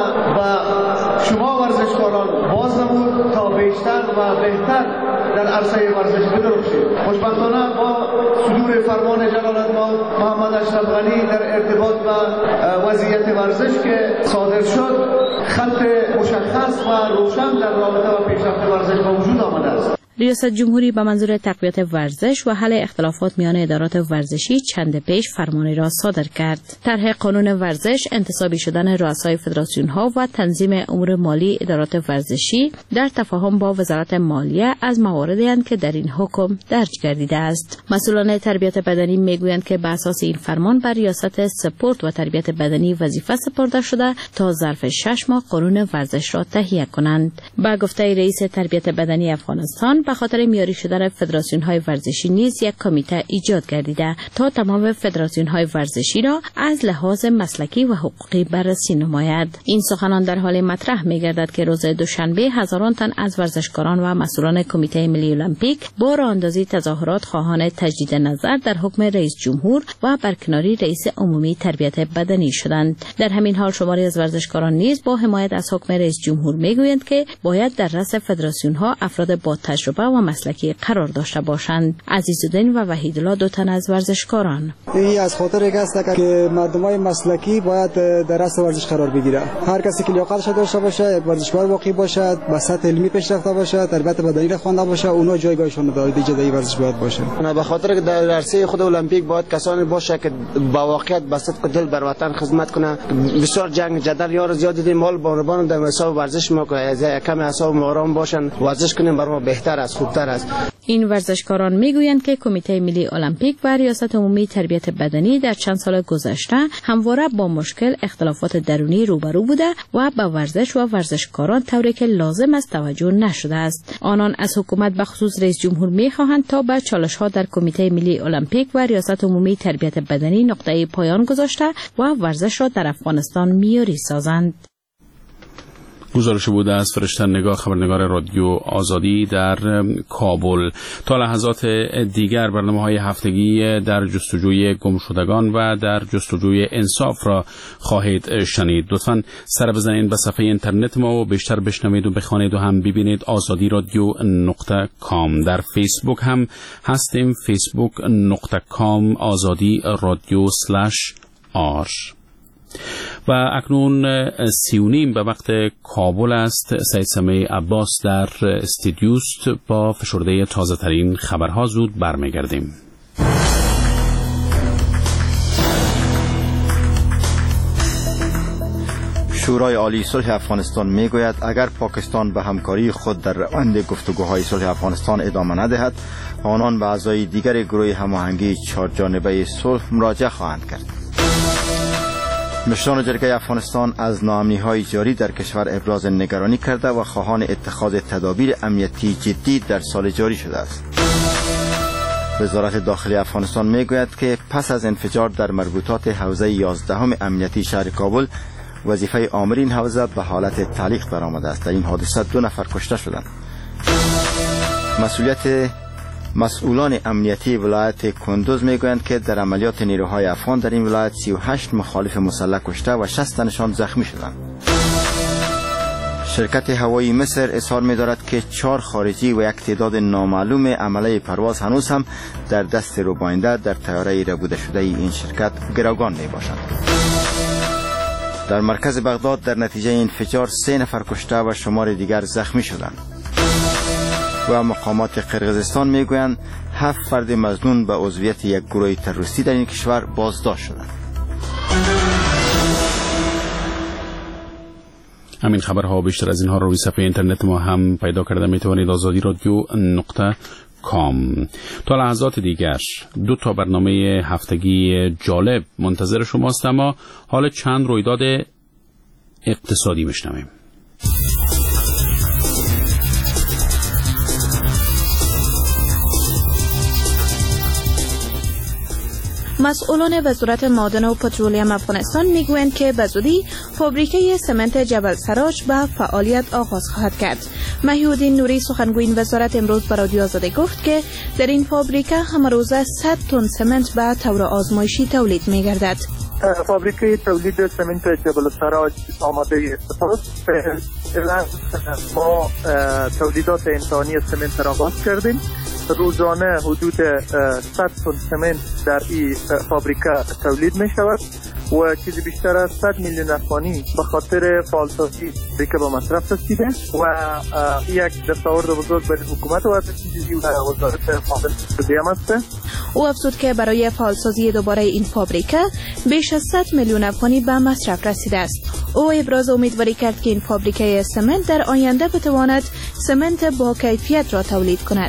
به شما ورزشکاران باز نمود تا بیشتر و بهتر در عرصه ورزش بدرخشید. خوشبختانه با صدور فرمان جلالت‌مآب محمد اشرف غنی در ارتباط با وضعیت ورزش که صادر شد خط مشخص و روشن در رابطه با پیشرفت ورزش به وجود آمده است. ریاست جمهوری به منظور تقویت ورزش و حل اختلافات میان ادارات ورزشی چند پیش فرمانی را صادر کرد. طرح قانون ورزش انتصابی شدن رؤسای فدراسیون‌ها و تنظیم امور مالی ادارات ورزشی در تفاهم با وزارت مالیه از مواردی اند که در این حکم درج گردیده است. مسئولان تربیت بدنی میگویند که به اساس این فرمان بر ریاست سپورت و تربیت بدنی وظیفه سپرده شده تا ظرف 6 ماه قانون ورزش را تهیه کنند. با گفته رئیس تربیت بدنی افغانستان به خاطر میاری شدن فدراسیون‌های ورزشی نیز یک کمیته ایجاد گردیده تا تمام فدراسیون‌های ورزشی را از لحاظ مسلکی و حقوقی بررسی نماید. این سخنان در حال مطرح می‌گردد که روز دوشنبه هزاران تن از ورزشکاران و مسئولان کمیته ملی المپیک با راهاندازی تظاهرات خواهان تجدید نظر در حکم رئیس جمهور و برکناری رئیس عمومی تربیت بدنی شدند. در همین حال شماری از ورزشکاران نیز با حمایت از حکم رئیس جمهور می‌گویند که باید در رأس فدراسیون‌ها افراد با تجربه و مسلکی قرار داشته باشند. عزیزالدین و وحیدالله دو تن از ورزشکاران. این از خاطر یک است که مردمای مسلکی باید در رأس ورزش قرار بگیره. هر کسی که لیاقتش داشته باشه، یک ورزشکار واقعی باشد، به سطح علمی پیشرفته باشه، تربیت بدنی را خوانده باشه، اونها جایگاهشون در جدی ورزش باید باشه. به خاطر که در عرصه خود المپیک باید کسانی باشه که با واقعیت به صدق دل بر وطن خدمت کنه. بسیار جنگ جدل یار زیاد دیدیم، مال بانوان در حساب ورزش ما که از کم حساب آرام باشن، ورزش کنیم برای ما بهتر است، خوبتر است. این ورزشکاران میگویند که کمیته ملی المپیک و ریاست عمومی تربیت بدنی در چند سال گذشته همواره با مشکل اختلافات درونی روبرو بوده و به ورزش و ورزشکاران طوری که لازم است توجه نشده است. آنان از حکومت به خصوص رئیس جمهور میخواهند تا به چالش‌ها در کمیته ملی المپیک و ریاست عمومی تربیت بدنی نقطه پایان گذاشته و ورزش را در افغانستان معیاری سازند. گزارش بوده از فرشته نگاه، خبرنگار رادیو آزادی در کابل. تا لحظات دیگر برنامه‌های هفتگی در جستجوی گمشدگان و در جستجوی انصاف را خواهید شنید. لطفاً سر بزنید به صفحه اینترنت ما و بیشتر بشنوید و بخوانید و هم ببینید azadi.radio.com. در فیسبوک هم هستیم، facebook.com azadi.radio/r. و اکنون 3:30 به وقت کابل است. سید سمیع عباس در استودیوست با فشرده تازه ترین خبرها. زود برمیگردیم. شورای عالی صلح افغانستان میگوید اگر پاکستان به همکاری خود در روند گفتگوهای صلح افغانستان ادامه ندهد، آنان به اعضای دیگر گروه هماهنگی 4 جانبه صلح مراجعه خواهند کرد. مشران جرگه افغانستان از ناامنی‌های جاری در کشور ابراز نگرانی کرده و خواهان اتخاذ تدابیر امنیتی جدی در سال جاری شده است. وزارت داخلی افغانستان میگوید که پس از انفجار در مربوطات حوزه 11 امنیتی شهر کابل، وظیفه آمرین حوزه به حالت تعلیق درآمده است. در این حادثه 2 نفر کشته شدند. مسئولان امنیتی ولایت کندوز میگویند که در عملیات نیروهای افغان در این ولایت 38 مخالف مسلح کشته و 60 تنشان زخمی شدند. شرکت هوایی مصر اظهار می‌دارد که 4 خارجی و یک تعداد نامعلوم عمله پرواز هنوز هم در دست رباینده در طیاره ربوده شده این شرکت گروگان میباشند. در مرکز بغداد در نتیجه انفجار 3 نفر کشته و شمار دیگر زخمی شدند. و مقامات قرقیزستان میگویند 7 فرد مظنون به عضویت یک گروه تروریستی در این کشور بازداشت شدند. همین خبرها و بیشتر از اینها رو روی صفحه اینترنت ما هم پیدا کرده میتوانید azadi.radio.com. تا لحظات دیگر 2 تا برنامه هفتگی جالب منتظر شماست، اما حال چند رویداد اقتصادی میشنویم. مسئولان وزارت معادن و پترولیم افغانستان میگویند که به زودی فابریکه سمنت جبل سراج به فعالیت آغاز خواهد کرد. محی‌الدین نوری سخنگوی این وزارت امروز به رادیو آزادی گفت که در این فابریکه هم روزه 100 تن سمنت به طور آزمایشی تولید می‌گردد. فابریکه تولید سمنت جبل سراج آماده است. ما تولیدات انسانی سمنت را آغاز کردیم. روزانه حدود 100 تن سمنت در این فابریکه تولید می شود و چیزی بیشتر از 100 میلیون افغانی به خاطر فعالسازی فابریکه به مصرف رسیده و یک دستاورد بزرگ برای حکومت و وزارت معادن است. او افزود که برای فعالسازی دوباره این فابریکه بیش از 100 میلیون افغانی به مصرف رسیده است. او ابراز امیدواری کرد که این فابریکه سمنت در آینده بتواند سمنت با کیفیت را تولید کند.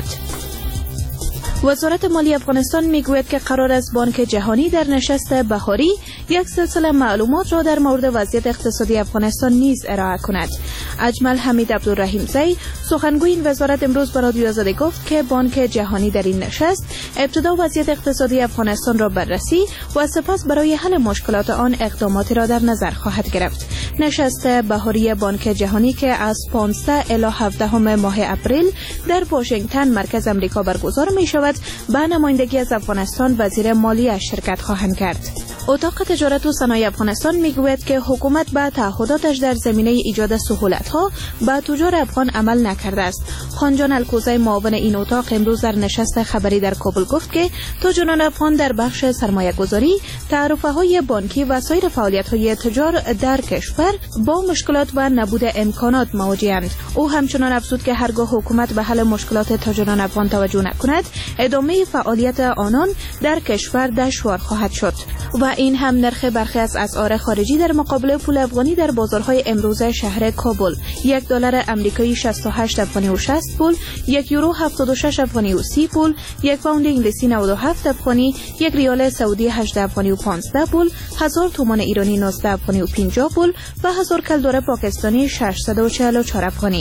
وزارت مالی افغانستان میگوید که قرار است بانک جهانی در نشست بهاری یک سلسله معلومات را در مورد وضعیت اقتصادی افغانستان نیز ارائه کند. اجمل حمید عبدالرحیم زی سخنگوی این وزارت امروز به رادیو آزادی گفت که بانک جهانی در این نشست ابتدا وضعیت اقتصادی افغانستان را بررسی و سپس برای حل مشکلات آن اقداماتی را در نظر خواهد گرفت. نشست بهاری بانک جهانی که از 15 الی 17 ماه اپریل در واشنگتن مرکز آمریکا برگزار می شود، به نمایندگی از افغانستان وزیر مالیه شرکت خواهند کرد. اتاق تجارت و صنایع افغانستان میگوید که حکومت به تعهداتش در زمینه ایجاد سهولت‌ها به تجار افغان عمل نکرده است. خانجان الکوزی معاون این اتاق امروز در نشست خبری در کابل گفت که تجاران افغان در بخش سرمایه‌گذاری، تعرفه‌های بانکی و سایر فعالیت‌های تجار در کشور با مشکلات و نبود امکانات مواجه‌اند. او همچنان افزود که هرگاه حکومت به حل مشکلات تجاران افغان توجه نکند، ادامه فعالیت آنان در کشور دشوار خواهد شد. و این هم نرخ برخی از اسعار خارجی در مقابل پول افغانی در بازارهای امروزه شهر کابل: $1 آمریکایی 68 افغانی و 60 پول، $1 یورو 76 افغانی و 30 پول، $1 پوند انگلیسی 97 افغانی، $1 ریال سعودی 18 افغانی و 15 پول، 1000 تومان ایرانی 19 افغانی و 50 پول و 1000 کلدار پاکستانی 644 افغانی.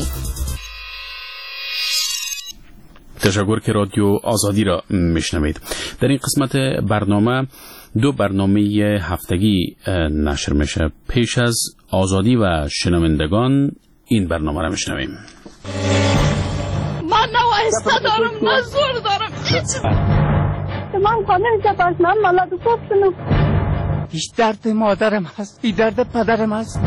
تشکر که رادیو آزادی را میشنوید. در این قسمت برنامه 2 برنامه هفتگی نشر میشه. پیش از آزادی و شنوندگان این برنامه را میشنویم. من نوایسته دارم، من زور دارم، من قانون جباش، من مالات خوب هیچ درد مادرم هست، بی درد پدرم هست.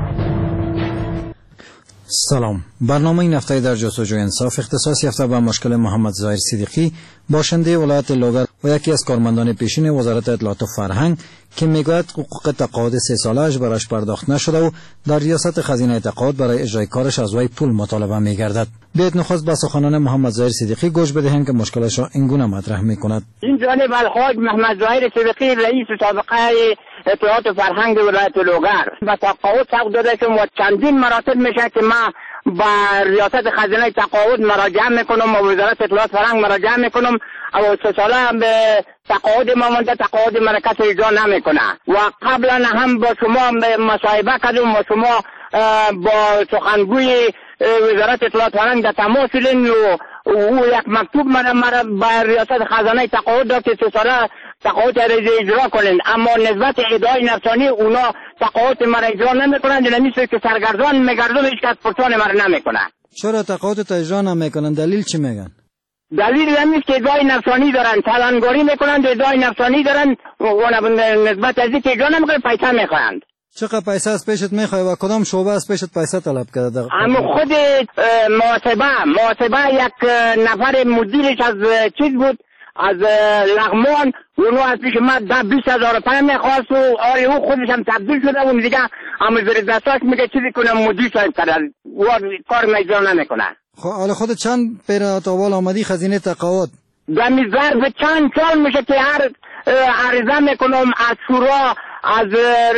سلام. برنامه این هفته در جستجوی انصاف اختصاص یافته به مشکل محمد ظاهر صدیقی، باشنده ولایت لوگر و یکی از کارمندان پیشین وزارت اطلاعات و فرهنگ که میگوید حقوق تقاعد 3 ساله‌اش برایش پرداخت نشده و در ریاست خزینه تقاعد برای اجرای کارش از وی پول مطالبه میگردد. بیایید نخست به سخنان محمد ظاهر صدیقی گوش بدهیم که مشکلش را اینگونه مطرح میکند. این جانب الحاج محمد ظاهر صدیقی رئیس سابقه اطلاعات و فرهنگ ولایت لوگر و تقاعد حق داده که چندین مراتب میشه که ما با ریاست خزینه تقاعد مراجعه میکنم و وزارت اطلاعات فرهنگ مراجعه میکنم و 3 ساله به تقاعد ما مونده، تقاعد مرکز اجرا نمیکنه و قبلا هم با شما مصاحبه کردم و شما با سخنگوی وزارت اطلاعات فرهنگ در تماس شدین و او یک مکتوب مرا با ریاست خزانه تقاعد داد که 3 ساله تقاعد اجرا کنین، اما نسبت ادعای نفسانی اونا تقاعد مرا اجرا نمیکنن، نمیشه که سرگردان میگردم هیچ کس پرسان مرا نمیکنه. چرا تقاعد اجرا نمیکنن؟ دلیل چی میگن؟ دلیل همین که ادعای نفسانی دارن، تلنگاری میکنن، ادعای نفسانی دارن و نسبت از اینکه اجرا نمیکنن پیسه میخواهند. چقدر پیسه از پیشت میخوای و کدام شعبه از پیشت پیسه طلب کرده؟ اما خود محاسبه یک نفر مدیرش از چیز بود، از لغمان، اونو از پیش ما 20,000 روپیه میخواست و او خودش هم تبدیل شده و دیگه اما زیر دستاش میگه چیزی کنم مدیر صاحب کرد و کار اجرا نمیکنه. حالا خود چند پیرات اول آمدی خزینه تقاعد؟ دمی ظرف چند سال میشه که هر عرضه میکنم از شورا، از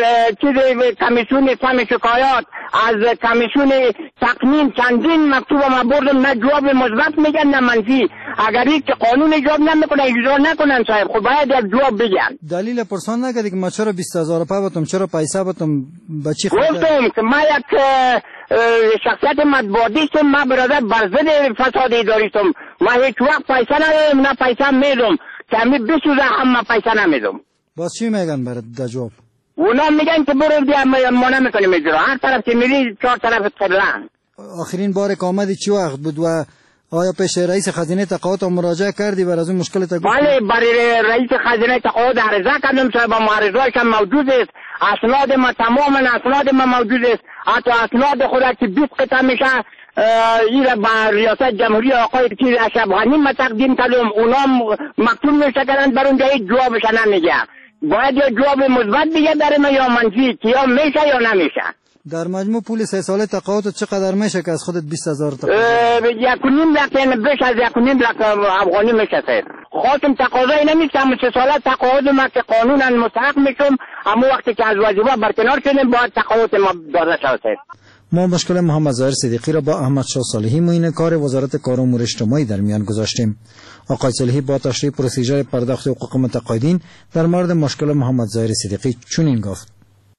کمیسیون فهم شکایات، از کمیسیون تقنین چندین مکتوب ما بردم، نه جواب مثبت میگن نه منفی. اگر که قانون اجرا نمیکنه اجرا نکنن صاحب، خب باید یک جواب بگن. دلیل پرسان نکردی که ما چرا 20,000 روپیه بتم، چرا پیسه بتم، بچی خود گفتم که ما یک شخصیت مطبوعاتیستم، ما برادر برزد فساد اداریستم، ما هیچ وقت پیسه ندارم نه پیسه میدم که همی بسوزه هم ما پیسه نمیدم. باز چی میگن برات در جواب؟ اونا میگن که برو بیا ما نمیکنیم اجرا، هر طرف که میری 4 طرف قبلن. آخرین بار که آمدی چی وقت بود و آیا پیش رئیس خزینه تقاعد مراجعه کردی بر از این مشکل تا؟ بله، برای رئیس خزینه تقاعد عرضه کردم، صاحب معرضه‌اش هم موجود است، اسناد ما تماما اسناد ما موجود است، حتی اسناد خود که 20 قطعه میشه این با ریاست جمهوری آقای چیز اشرف غنی ما تقدیم کردم، اونا مکتوب نوشته کردن بر اونجا هیچ جوابش نمیگه. باید یا جواب مثبت بگه در ما یا منفی که یا میشه یا نمیشه. در مجموع پول 3 ساله تقاعد چقدر میشه که از خودت 20,000 تقاعد؟ 1.5 لک، بیش از 1.5 لک افغانی میشه سر. خواستم تقاضای نمیشه، اما 3 ساله تقاعد ما که قانونا مستحق میشم، اما وقتی که از واجبه برکنار شدیم باید تقاعد ما داده شود سر. ما مشکل محمد ظاهر صدیقی را با احمد شاه صالحی معین کار وزارت کار و امور اجتماعی در میان گذاشتیم. آقای صالحی با تشریح پروسیجر پرداخت حقوق متقاعدین در مورد مشکل محمد ظاهر صدیقی چنین گفت: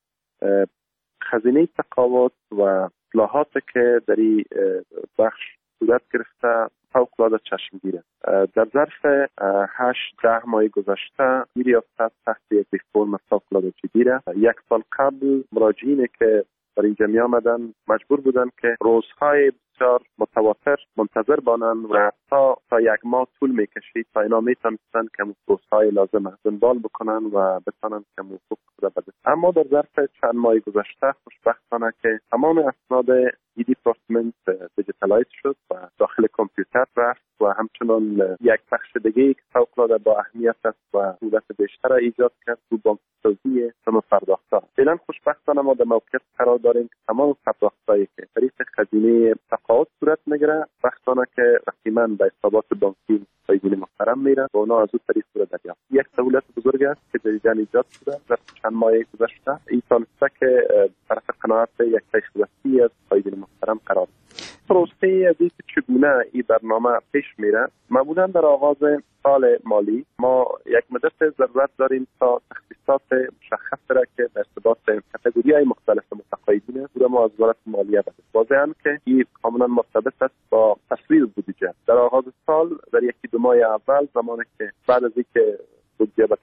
خزینه تقاعد و اصلاحاتی که در این بخش صورت گرفته فوق‌العاده چشمگیره. در ظرف 8-10 ماه گذشته این ریاست تحت یک ریفرم فوق‌العاده جدیه. 1 سال قبل مراجعینی که در اینجا می آمدن مجبور بودن که روزهای بسیار متواتر منتظر بانند و تا 1 ماه طول میکشید تا اینا میتونستن که روزهای لازم دنبال بکنن و بتونن که حقوق خود بده. اما در ظرف چند ماه گذشته خوشبختانه که تمام اسناد ای دیپارتمنت دیجیتالایز شد و داخل کامپیوتر رفت و همچنان یک بخش دیگه که فوق‌العاده با اهمیت است و سهولت بیشتر ایجاد کرد تو بانک‌سازی تمام پرداخت‌ها. فعلا خوشبختانه ما در موقعیت قرار داریم که تمام پرداخت‌هایی که طریق خزینه تقاعد صورت میگیره وقتانه که رسما به حسابات بانکی فایدین محترم میره و اونا از اون طریق صورت دریافت. یک سهولت بزرگ است که در ایران ایجاد شده در چند ماه گذشته. این تانسته که طرف قناعت یک پیشرفتی از فایدین محترم قرار پروسه از اینکه چگونه این برنامه پیش میره. معمولا در آغاز سال مالی ما یک مدت ضرورت داریم تا تخصیصات مشخص را که در ارتباط کاتگوری‌های مختلف متقاعدین است ما از وزارت مالیه بده. واضحاً که این کاملا مرتبط است با تصویب بودجه. در آغاز سال در 1-2 ماه اول زمانی که بعد از اینکه بودجه به تصویب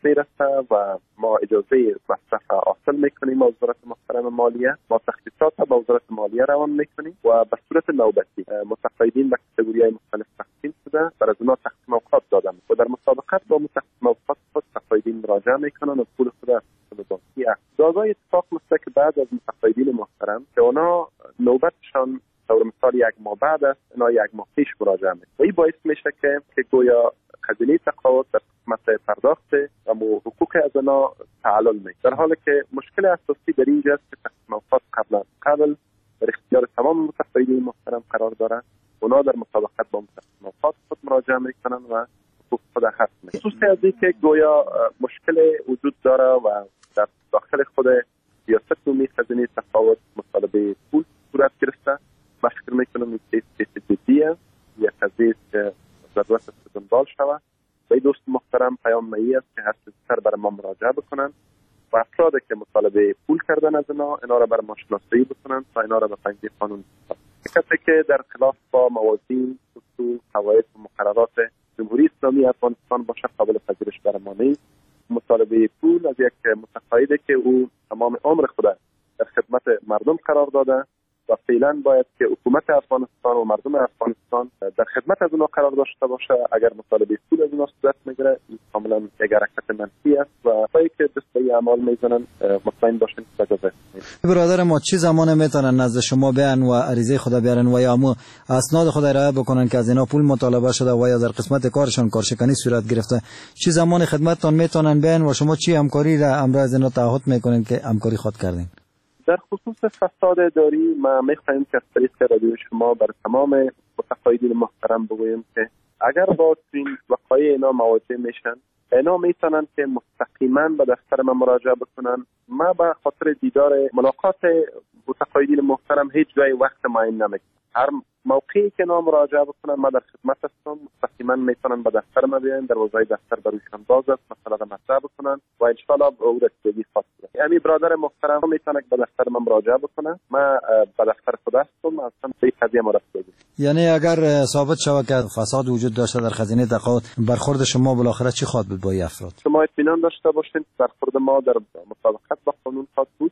میرسه و ما اجازه مصرف حاصل میکنیم از وزارت محترم مالیه. ما تخصیصات با وزارت مالیه روان میکنیم و به صورت نوبتی متقاعدین به کاتگوری‌های مختلف تقسیم شده، بر از اونها تقسیم اوقات دادن و در مسابقات با تقسیم اوقات خود متقاعدین مراجعه میکنن و پول خود از بانکی دادای اتفاق مثل که بعد از متقاعدین محترم که اونا نوبتشان طور مثال یک ماه بعد است، اینا یک ماه پیش مراجعه میکنن و این باعث میشه که گویا خزینه تقاعد در قسمت پرداخت و حقوق از اینا تعلل میکنه، در حالی که مشکل اساسی در اینجا است که تقسیم اوقات قبل در اختیار تمام متقاعدین محترم قرار داره. اونا در مسابقات با تقسیم اوقات خود مراجعه میکنن و حقوق خود حق میکنن. خصوصا از اینکه گویا مشکل وجود داره و در داخل خود سیاست عمومی خزینه تقاعد مطالبه پول صورت گرفته. من فکر میکنم این کیس جدیه، یک قضیه که ضرورت است دنبال شود و این دوست محترم پیام ای است که هر چیزتر برای ما مراجعه بکنن و افرادی که مطالبه پول کردن از اینا را برای ما شناسایی بکنن تا اینا را به پنجه قانون کسی که در خلاف با موازین، اصول، قواعد و مقررات جمهوری اسلامی افغانستان باشه قابل پذیرش برای ما نیست. مطالبه پول از یک متقاعدی که او تمام عمر خود در خدمت مردم قرار داده و فعلا باید که حکومت افغانستان و مردم افغانستان در خدمت از اونا قرار داشته باشه. اگر مطالبه پول از اونا صورت میگیره این کاملا یک حرکت منفی است و پایی که دسته اعمال میزنن مطمئن باشین که اجازه نیست. برادر ما چه زمان میتونن نزد شما بیان و عریضه خود بیارن و یا امو اسناد خود ارائه بکنن که از اینا پول مطالبه شده و یا در قسمت کارشان کارشکنی صورت گرفته؟ چه زمان خدمتتان میتونن بیان و شما چی همکاری را امر از اینا تعهد میکنین که همکاری خود کردین؟ در خصوص فساد اداری ما می‌خواهیم که از طریق رادیو شما بر تمام متقاعدین محترم بگوییم که اگر با این وقایع اینا مواجه میشن، اینا میتونن که مستقیما به دفتر ما مراجعه بکنن. ما به خاطر دیدار ملاقات متقاعدین محترم هیچ جای وقت معین نمیکنم. هر موقعی که اینا مراجعه بکنن ما در خدمت هستم. مستقیما میتونن به دفتر ما بیاین، در وضعی دفتر برویشان باز است، مسئله را مطرح بکنن و ان شاء الله او رسیدگی خواهد شد. یعنی برادر محترم میتونه به دفتر ما مراجعه بکنه. ما به دفتر خود هستم، اصلا به قضیه ما رسیدگی. یعنی اگر ثابت شود که فساد وجود داشته در خزینه تقاعد، برخورد شما بالاخره چی خواهد بود با این افراد؟ شما اطمینان داشته باشین برخورد ما در مطابقت با قانون خواهد بود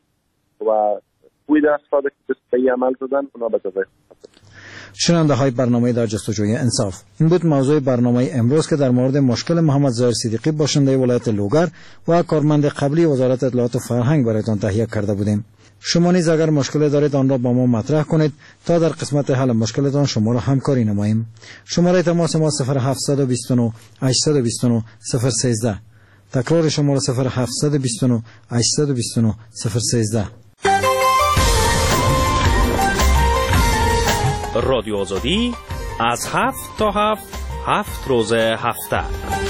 و بوید افراد که دسته عمل زدن اونا به جزای شنونده های برنامه در جستجوی انصاف، این بود موضوع برنامه امروز که در مورد مشکل محمد ظاهر صدیقی باشنده ولایت لوگر و کارمند قبلی وزارت اطلاعات و فرهنگ برایتان تهیه کرده بودیم. شما نیز اگر مشکل دارید آن را با ما مطرح کنید تا در قسمت حل مشکلتان شما را همکاری نماییم. شماره تماس ما 0729 829 013. تکرار شماره 0729 829 013. رادیو آزادی از 7 تا 7 روز هفته.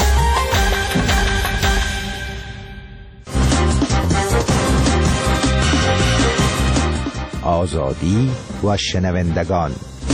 آزادی و شنوندگان.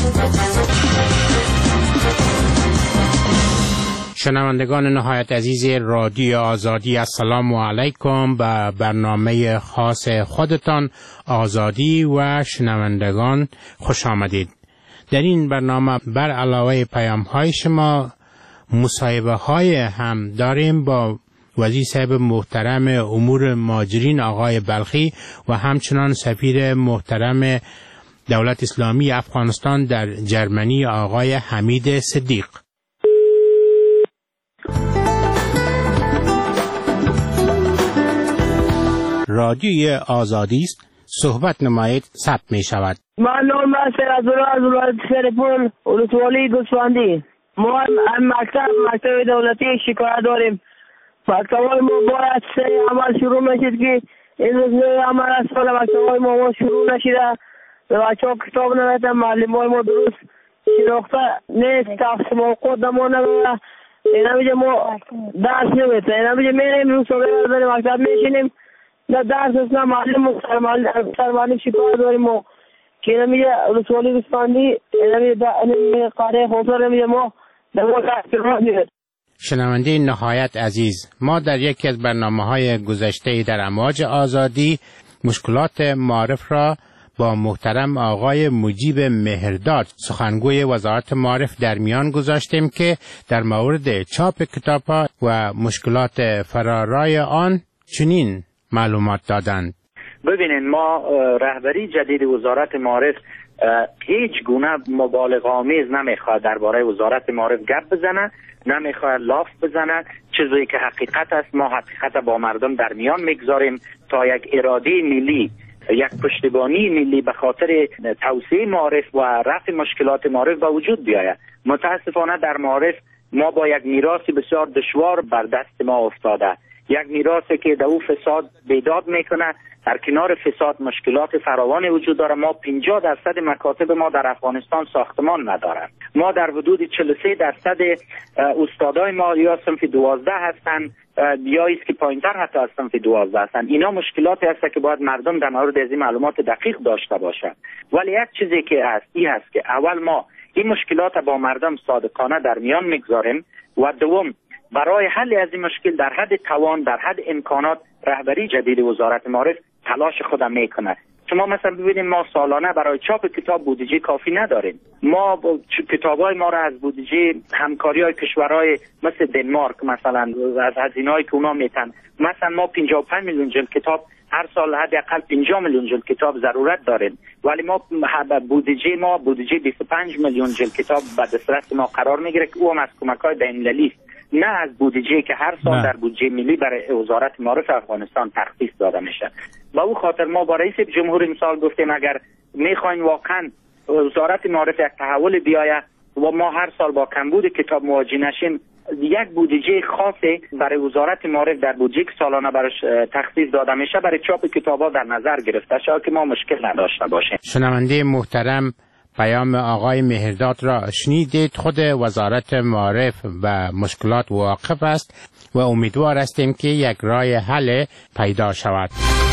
شنوندگان نهایت عزیز رادیو آزادی، السلام علیکم. به برنامه خاص خودتان آزادی و شنوندگان خوش آمدید. در این برنامه بر علاوه پیام های شما مصاحبه های هم داریم با وزیر صاحب محترم امور مهاجرین آقای بلخی و همچنان سفیر محترم دولت اسلامی افغانستان در جرمنی آقای حمید صدیق. رادیوی آزادی است، صحبت نمایید، ثبت می شود. من نام از ولایت خیرپور ولسوالی گوسفندی. ما مکتب دولتی شکایت داریم. مکتب‌های ما باید عمل شروع نشید که این روز عمل از سال مکتب‌های ما شروع نشیده. بچه‌ها کتاب نمیدن، معلم‌های ما درست شناخته نیست، تقسیم اوقات ما نداره. اینا میگه ما درس نمیده، اینا میگه میریم روز صبح از مکتب میشینیم نه درس است نه معلم سرمعلم شکایت داریم ما که اینا میگه رسولی گوسفندی اینا میگه قاره حوصله میگه ما در ما میگه. شنونده نهایت عزیز، ما در یکی از برنامه‌های گذشته در امواج آزادی مشکلات معارف را با محترم آقای مجیب مهرداد سخنگوی وزارت معارف در میان گذاشتیم که در مورد چاپ کتاب‌ها و مشکلات فرارای آن چنین معلومات دادند. ببینید، ما رهبری جدید وزارت معارف هیچ گونه مبالغه‌آمیز نمیخواد درباره وزارت معارف گپ بزنه، نمیخواد لاف بزنه. چیزی که حقیقت است ما حقیقت با مردم در میان میگذاریم تا یک اراده ملی، یک پشتیبانی ملی به خاطر توسعه معارف و رفع مشکلات معارف به وجود بیاید. متاسفانه در معارف ما با یک میراث بسیار دشوار بر دست ما افتاده، یک میراثی که در او فساد بیداد میکنه. در کنار فساد مشکلات فراوانی وجود داره. ما 50% مکاتب ما در افغانستان ساختمان ندارند. ما در حدود 43% استادای ما یا صنف 12 هستند یا است که پایینتر حتی از صنف 12 هستند. اینا مشکلاتی هست که باید مردم در مورد از این معلومات دقیق داشته باشند. ولی یک چیزی که هست این هست که اول ما این مشکلات با مردم صادقانه در میان میگذاریم و دوم برای حل از این مشکل در حد توان، در حد امکانات رهبری جدید وزارت معارف تلاش خودم میکنه. شما مثلا ببینید ما سالانه برای چاپ کتاب بودجه کافی نداریم. ما کتابای ما را از بودجه همکاری‌های کشورهای مثل دنمارک مثلا از هزینه‌ای که اونا میتن، مثلا ما 55 میلیون جلد کتاب هر سال حداقل 50 میلیون جلد کتاب ضرورت داریم، ولی ما بودجه 25 میلیون جلد کتاب به دسترس ما قرار میگیره که او هم از کمک‌های بین‌المللی، نه از بودجه که هر سال در بودجه ملی برای وزارت معارف افغانستان تخصیص داده میشه. با او خاطر ما با رئیس جمهور امسال گفتیم اگر میخواین واقعا وزارت معارف یک تحول بیاید و ما هر سال با کمبود کتاب مواجه نشیم، یک بودجه خاصی برای وزارت معارف در بودجه که سالانه براش تخصیص داده میشه برای چاپ کتاب‌ها در نظر گرفته شد که ما مشکل نداشته باشیم. شنونده محترم، پیام آقای مهرداد را شنیدید. خود وزارت معارف و مشکلات واقف است و امیدوار هستیم که یک راه حل پیدا شود.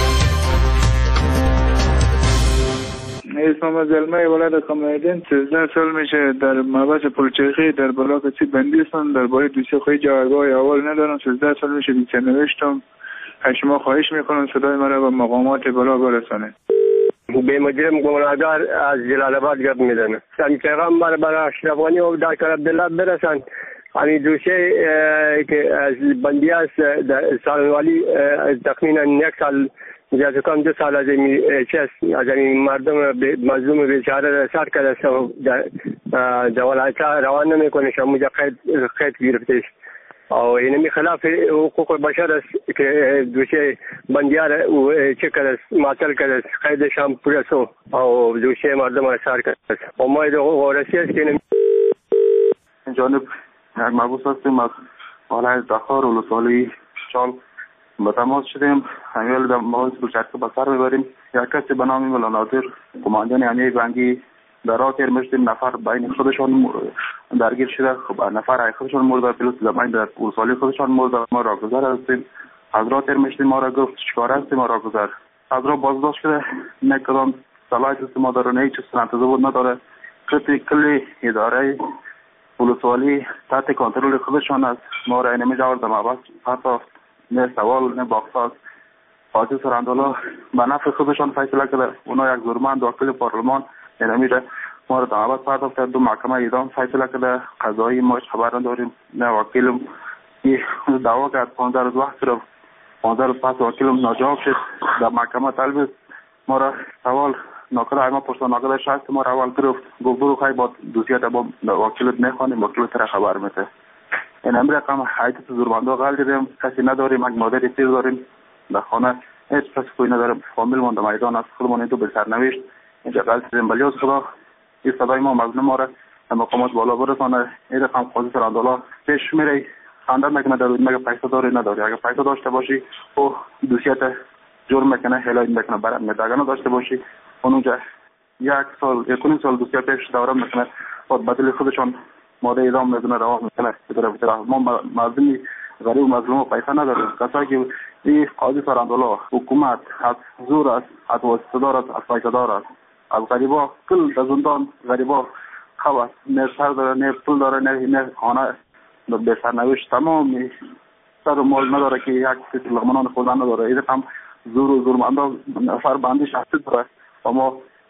اسمم زلمه ولد کمدین 13 سال میشه در محبس پلچرخی در بلاک سی بندی هستم. درباره دوسیه خواهی جوابای اول ندارم. 13 سال میشه بیچه نوشتم. شما خواهش میکنم صدای مرا به مقامات بالا برسانید. به مجرم گناهکار از جلال آباد گپ میزنه. این پیغام برای اشرف غنی و دکتر عبدالله برسان. همین دوشه که از بندی است سالنوالی تقریبا یک سال جزا کم 2 سال از این از این مردم مظلوم بیچاره سر کرده است و در ولایت روان نمیکنه. شما قید گرفته است و اینمی خلاف حقوق بشر است که دوشه بندیار چه کرده است، معطل کرده است، قیدش هم پوره سو و دوشه مردم را سر کرده است. امید غورسی است که جانب یک مبوس هستیم از بالای دخار و لسالی شال به تماس شدیم. همیل در محاضر بلچرکه به سر ببریم. یک کسی به نام مولا ناظر قماندان یعنی بنگی در راه تیر میشدیم. نفر بین خودشان درگیر شده. خب نفر خودشان مرده، پیلوت زمین در لسالی خودشان مرده. ما را گذر هستیم. از راه تیر میشدیم. ما را گفت چیکار هستیم؟ ما را گذر از راه بازداشت شده. نه کدام صلاحیت ما داره، نه هیچ تضاد نداره. کلی اداره ولسوالی تحت کنترل خودشان است. ما را نمی‌جاورد محبس حتی نه سوال نه باقصاد قاضی سراندالا به نفع خودشان فیصله کرده. اونا یک زورمند وکیل پارلمان نمیره ما را محبس پرداخت کرد. 2 محکمه اعدام فیصله کرده. قضایی ما خبر نداریم. نه وکیل دعوا کرد 15 روز وقت رو 15 روز پس وکیل ناجواب شد. در محکمه طلب ما را سوال ناکر ما پرسان ناکر شخص ما را اول گرفت گفت برو خواهی با دوسیت با وکیلت نخوانیم، وکیلت را خبر میده. این امر رقم حیث زوربنده غل دیدیم. کسی نداریم. یک مادر تیر داریم در خانه، هیچ کسی کوئی نداریم. فامیل من در میدان است. خودمان این تو به سرنوشت اینجا غل دیدیم. ولی از خدا این صدای ما مظلوم ما را در مقامات بالا برسانه. این رقم قاضی سراندالا پیش میره خنده میکنه در مگه پیسه داری نداری. اگر پیسه داشته باشی او دوسیت جرم میکنه هلای میکنه برات میده. اگر نداشته باشی اونجا 1 سال 1.5 سال دوسیت پیش دوره میکنه و بدل خودشان ماده اعدام میکنه راه میکنه. ما مردمی غریب و مظلوم پیسه نداریم. کسایی که این قاضی سراندالا حکومت از زور است، از واسطه‌دار است، از پیسه‌دار است، از غریبا کل در زندان غریبا خواست نه سر داره نه پول داره نه خانه به سرنوشت تمام سر و مال نداره که یک لغمنان خوردن نداره. این هم زور و زورمندا نفر بندی شخصی داره و ما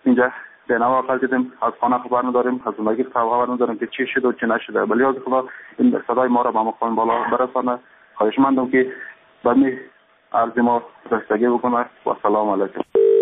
اینجا به نوع عقل دیدیم، از خانه خبر نداریم، از زندگی خبر نداریم که چی شد و چی نشده. ولی از خدا این صدای ما را به مقام بالا برسانه. خواهشمندم که به می عرض ما رسیدگی بکنه. و سلام علیکم.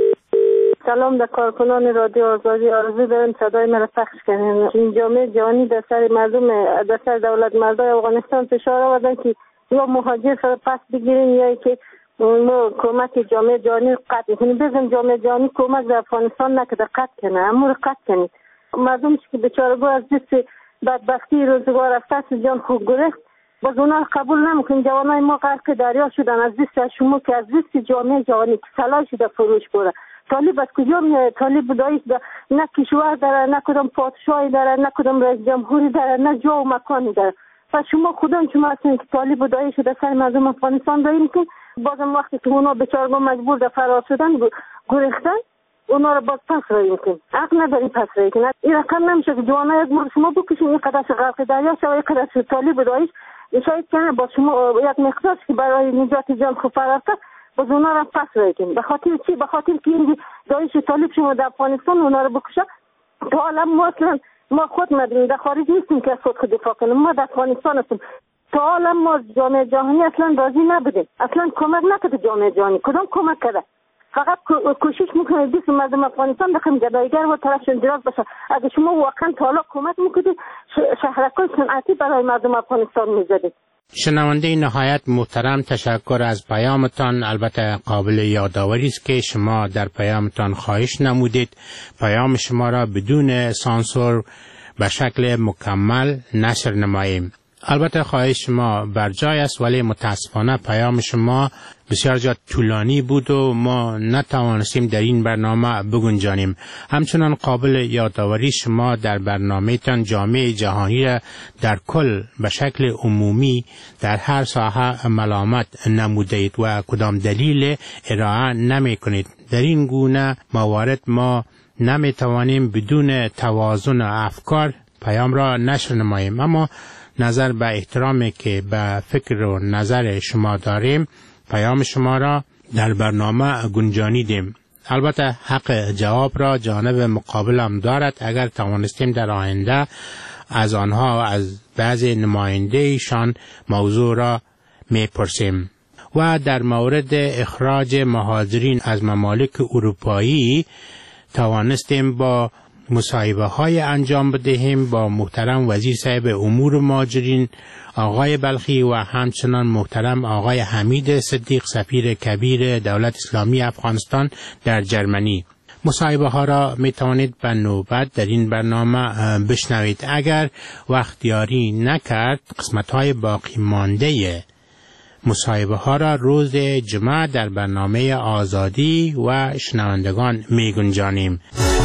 سلام در کارکنان رادیو آزادی. آرزو دارم صدای مرا پخش کنین. این جامعه جهانی در سر مردم، در سر دولت مردای افغانستان فشار آوردن که یا مهاجر سر پس بگیرین یا که ما کمک جامعه جهانی قطع کنیم. بزن جامعه جهانی کمک در افغانستان نکرده، قطع کنه، امور قطع کنید. مردم که بیچارگو از دست بدبختی روزگار از دست جان خوب گرفت، باز اونا قبول نمیکنیم. جوانای ما غرق دریا شدن از دست شما که از دست جامعه جهانی که سلاح شده فروش بره. طالب از کجا میاد؟ طالب دایش نه کشور داره، نه کدام پادشاهی داره، نه کدام رئیس جمهوری داره، نه جا و مکانی داره. پس شما خودان شما هستین که طالب دایش در سر مردم افغانستان دارین که بازم وقتی که اونا بیچارگان مجبور در فرار شدن گریختن، اونا رو باز پس راییم کنیم. حق نداری پس رایی کنیم. این رقم نمیشه که جوانای از مورد شما بکشین این قدرش غرق دریا شد، این قدرش طالب دایش شاید کنه با شما یک مقدار که برای نجات جان خود فرار کرد، باز اونا رو پس رایی کنیم. به خاطر چی؟ به خاطر که این دایش طالب شما در افغانستان اونا رو بکشه. تا حالا ما اصلا ما خود نداریم، در خارج نیستیم که از خود دفاع کنیم. ما در افغانستان هستیم. تا حالا ما جامعه جهانی اصلا راضی نبودیم، اصلا کمک نکرده جامعه جهانی. کدام کمک کرده؟ فقط کوشش میکنه دست مردم افغانستان بخیم گدایگر و طرفشون دراز بشه. اگه شما واقعا تا حالا کمک میکنید شهرکای صنعتی برای مردم افغانستان میزدید. شنونده نهایت محترم، تشکر از پیامتان. البته قابل یادآوری است که شما در پیامتان خواهش نمودید پیام شما را بدون سانسور به شکل مکمل نشر نماییم. البته خواهش شما بر جای است، ولی متاسفانه پیام شما بسیار جا طولانی بود و ما نتوانستیم در این برنامه بگنجانیم. همچنان قابل یادآوری شما در برنامه تان جامعه جهانی را در کل به شکل عمومی در هر ساحه ملامت نمودید و کدام دلیل ارائه نمی کنید. در این گونه موارد ما نمی توانیم بدون توازن افکار پیام را نشر نماییم. اما نظر به احترامی که به فکر و نظر شما داریم پیام شما را در برنامه گنجانیدیم. البته حق جواب را جانب مقابل هم دارد. اگر توانستیم در آینده از آنها و از بعضی نماینده‌شان موضوع را میپرسیم. و در مورد اخراج مهاجرین از ممالک اروپایی توانستیم با مصاحبه های انجام بدهیم با محترم وزیر صاحب امور مهاجرین آقای بلخی و همچنان محترم آقای حمید صدیق سفیر کبیر دولت اسلامی افغانستان در جرمنی. مصاحبه ها را می توانید به نوبت در این برنامه بشنوید. اگر وقت یاری نکرد قسمت های باقی مانده مصاحبه ها را روز جمعه در برنامه آزادی و شنوندگان می گنجانیم.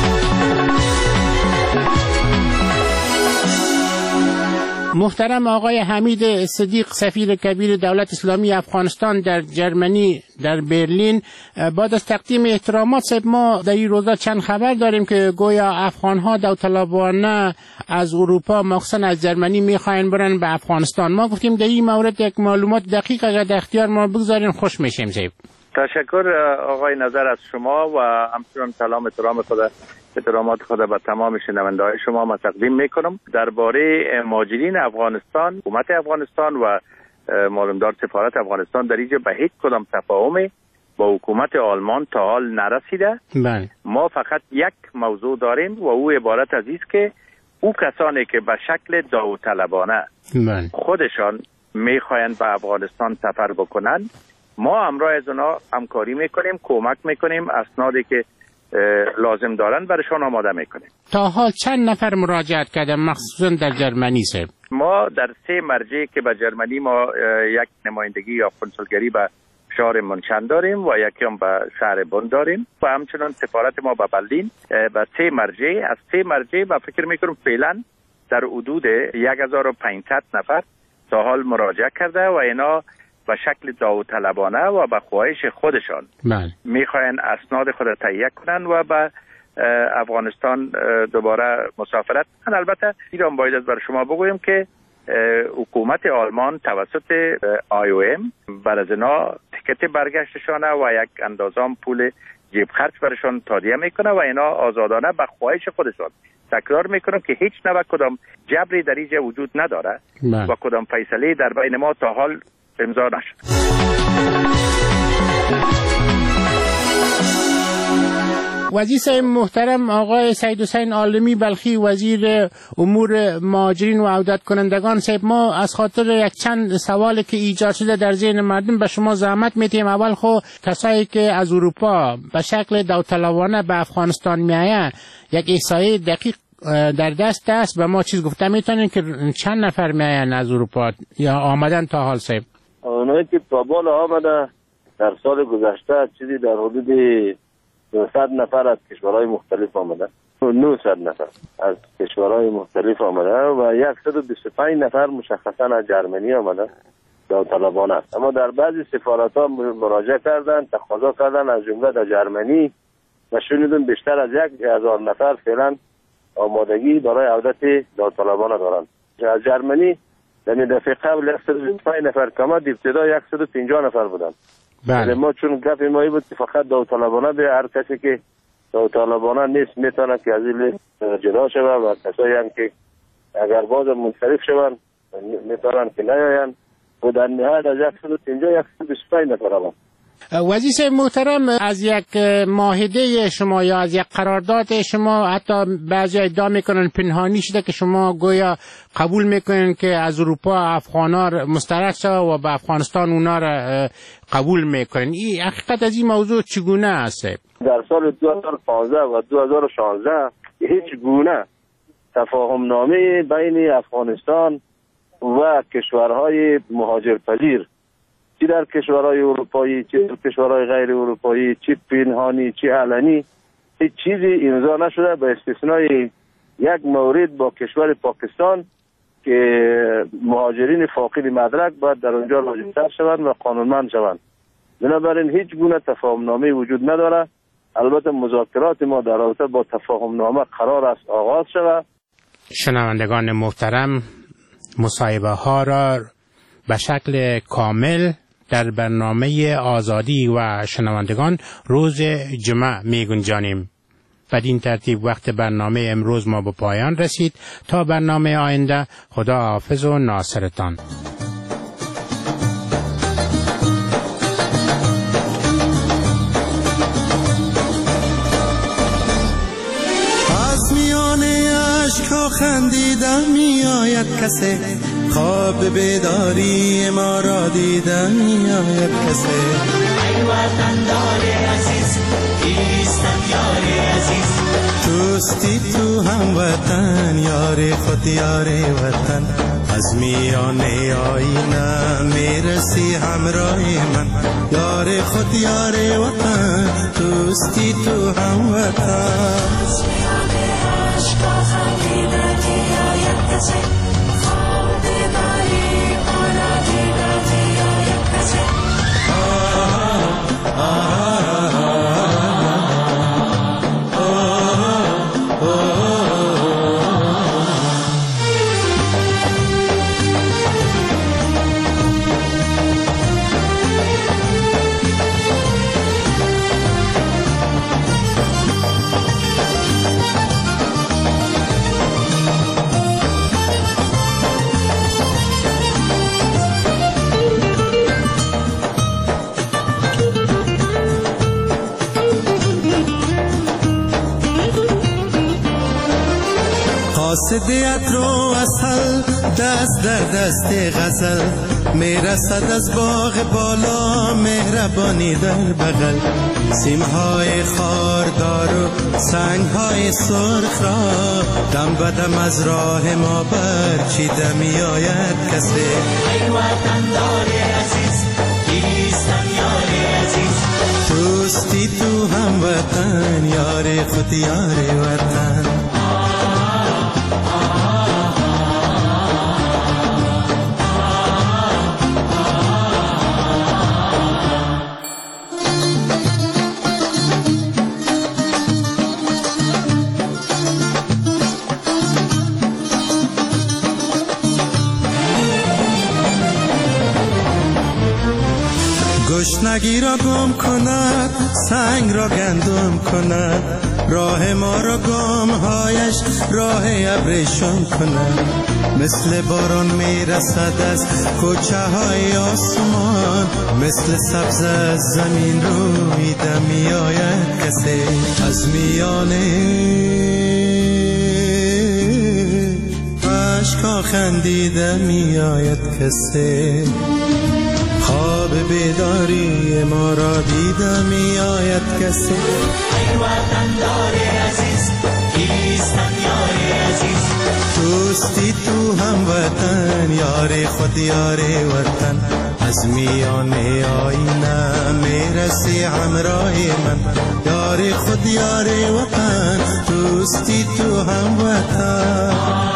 محترم آقای حمید صدیق سفیر کبیر دولت اسلامی افغانستان در جرمنی در برلین، بعد از تقدیم احترامات صاحب ما در این روزا چند خبر داریم که گویا افغانها داوطلبانه از اروپا مخصوصا از جرمنی میخواین برن به افغانستان. ما گفتیم در این مورد یک معلومات دقیق اگر در اختیار ما بگذارین خوش میشیم صاحب. تشکر آقای نظر از شما و همچنان سلام احترامات خود به تمام شنونده‌های شما ما تقدیم میکنم. درباره مهاجرین افغانستان، حکومت افغانستان و معلومدار سفارت افغانستان در اینجا به هیچ کدام تفاهمی با حکومت آلمان تا حال نرسیده. بله. ما فقط یک موضوع داریم و او عبارت از است که او کسانی که به شکل داوطلبانه خودشان میخواین به افغانستان سفر بکنن، ما همراه از اونا همکاری میکنیم، کمک میکنیم، اسنادی که لازم دارن برشان آماده میکنیم. تا حال چند نفر مراجعت کردن مخصوصا در جرمنی صاحب؟ ما در 3 مرجع که به جرمنی ما یک نمایندگی یا کنسولگری به شهر منشن داریم و یکی هم به شهر بن داریم و همچنان سفارت ما به برلین. به 3 مرجع، از 3 مرجع و فکر میکنم فعلا در حدود 1500 نفر تا حال مراجعه کرده و اینا به شکل داوطلبانه و به خواهش خودشان میخواین اسناد خود تهیه کنن و به افغانستان دوباره مسافرت کنن. البته ایران باید از بر شما بگویم که حکومت آلمان توسط IOM بر از اینا تیکت برگشتشانه و یک اندازان پول جیب خرج برشان تادیه میکنه و اینا آزادانه به خواهش خودشان. تکرار میکنم که هیچ نوع کدام جبری در اینجا وجود نداره و کدام فیصله در بین ما تا حال امضا نشد. وزیر محترم آقای سید حسین عالمی بلخی، وزیر امور مهاجرین و عودت کنندگان صاحب، ما از خاطر یک چند سوالی که ایجاد شده در ذهن مردم به شما زحمت میدیم. اول خو کسایی که از اروپا به شکل داوطلبانه به افغانستان میآیند یک احصایه دقیق در دست است، به ما چیز گفته میتونین که چند نفر میآیند از اروپا یا آمدن تا حال صاحب؟ اونایی که تا بالا آمده در سال گذشته چیزی در حدود 900 نفر از کشورهای مختلف آمده، 900 نفر از کشورهای مختلف آمده و 125 نفر مشخصا از جرمنی آمده داوطلبانه است. اما در بعضی سفارت‌ها مراجعه کردن، تقاضا کردن از جمله در جرمنی و شنیدم بیشتر از 1000 نفر فعلا آمادگی برای عودت داوطلبانه دارند. از جرمنی در دفعه قبل 125 نفر که آمد، ابتدا 150 نفر بودند. بله. ما چون گپ مایی بود که فقط داوطلبانه به هر کسی که داوطلبانه نیست میتونه که از این جدا شود و کسایی هم که اگر باز منصرف شوند میتونن که نیاین و در نهایت از 150 125 نفر آمد. وزیر محترم، از یک معاهده شما یا از یک قرارداد شما حتی بعضی ادعا میکنن پنهانی شده که شما گویا قبول میکنن که از اروپا افغانا مسترد شده و به افغانستان اونا را قبول میکنن. این حقیقت از این موضوع چگونه است؟ در سال 2015 و 2016 هیچ گونه تفاهم نامه بین افغانستان و کشورهای مهاجرپذیر، چی در کشورهای اروپایی، چی در کشورهای غیر اروپایی، چی پنهانی، چی علنی، هیچ چیزی امضا نشده به استثنای یک مورد با کشور پاکستان که مهاجرین فاقد مدرک باید در اونجا راجع‌تر شوند و قانونمند شوند. بنابراین هیچ گونه تفاهم نامه وجود نداره. البته مذاکرات ما در رابطه با تفاهم نامه قرار است آغاز شود. شنوندگان محترم، مصاحبه ها را به شکل کامل در برنامه آزادی و شنوندگان روز جمعه می گنجانیم. بدین ترتیب وقت برنامه امروز ما به پایان رسید. تا برنامه آینده، خدا حافظ و ناصرتان. از میان اشکا خندیدم میآید کسی، خواب بیداری ما را دیدن میآید کسی. ای وطندار عزیز، کیستم یار عزیز، توستی تو هم وطن، یار خود یار وطن. از میان آینه میرسی همراه من، یار خود یار وطن، توستی تو هم وطن. از میان عشقا خندیدن میآید کسی، قاصدیت رو اصل دست در دست غزل، میرسد از باغ بالا مهربانی در بغل. سیمهای خاردار و سنگهای سرخ را دم به دم از راه ما برچیده میآید کسی. ای وطندار عزیز، کیستم یار عزیز، توستی تو هم وطن، یار خود یار وطن. تشنگی را گم کند، سنگ را گندم کند، راه ما را گامهایش راه ابریشم کند. مثل باران میرسد از کوچه های آسمان، مثل سبز از زمین رویده میآید کسی از میانه عشقا خندیده میآید کسی. خواب بیداری ما را دیده میآید کسی. ای وطندار عزیز کیست یار عزیز، دوستی تو هم وطن، یار خود یار وطن. از میانه آینه میرسی همراه من، یار خود یار وطن، دوستی تو هم وطن.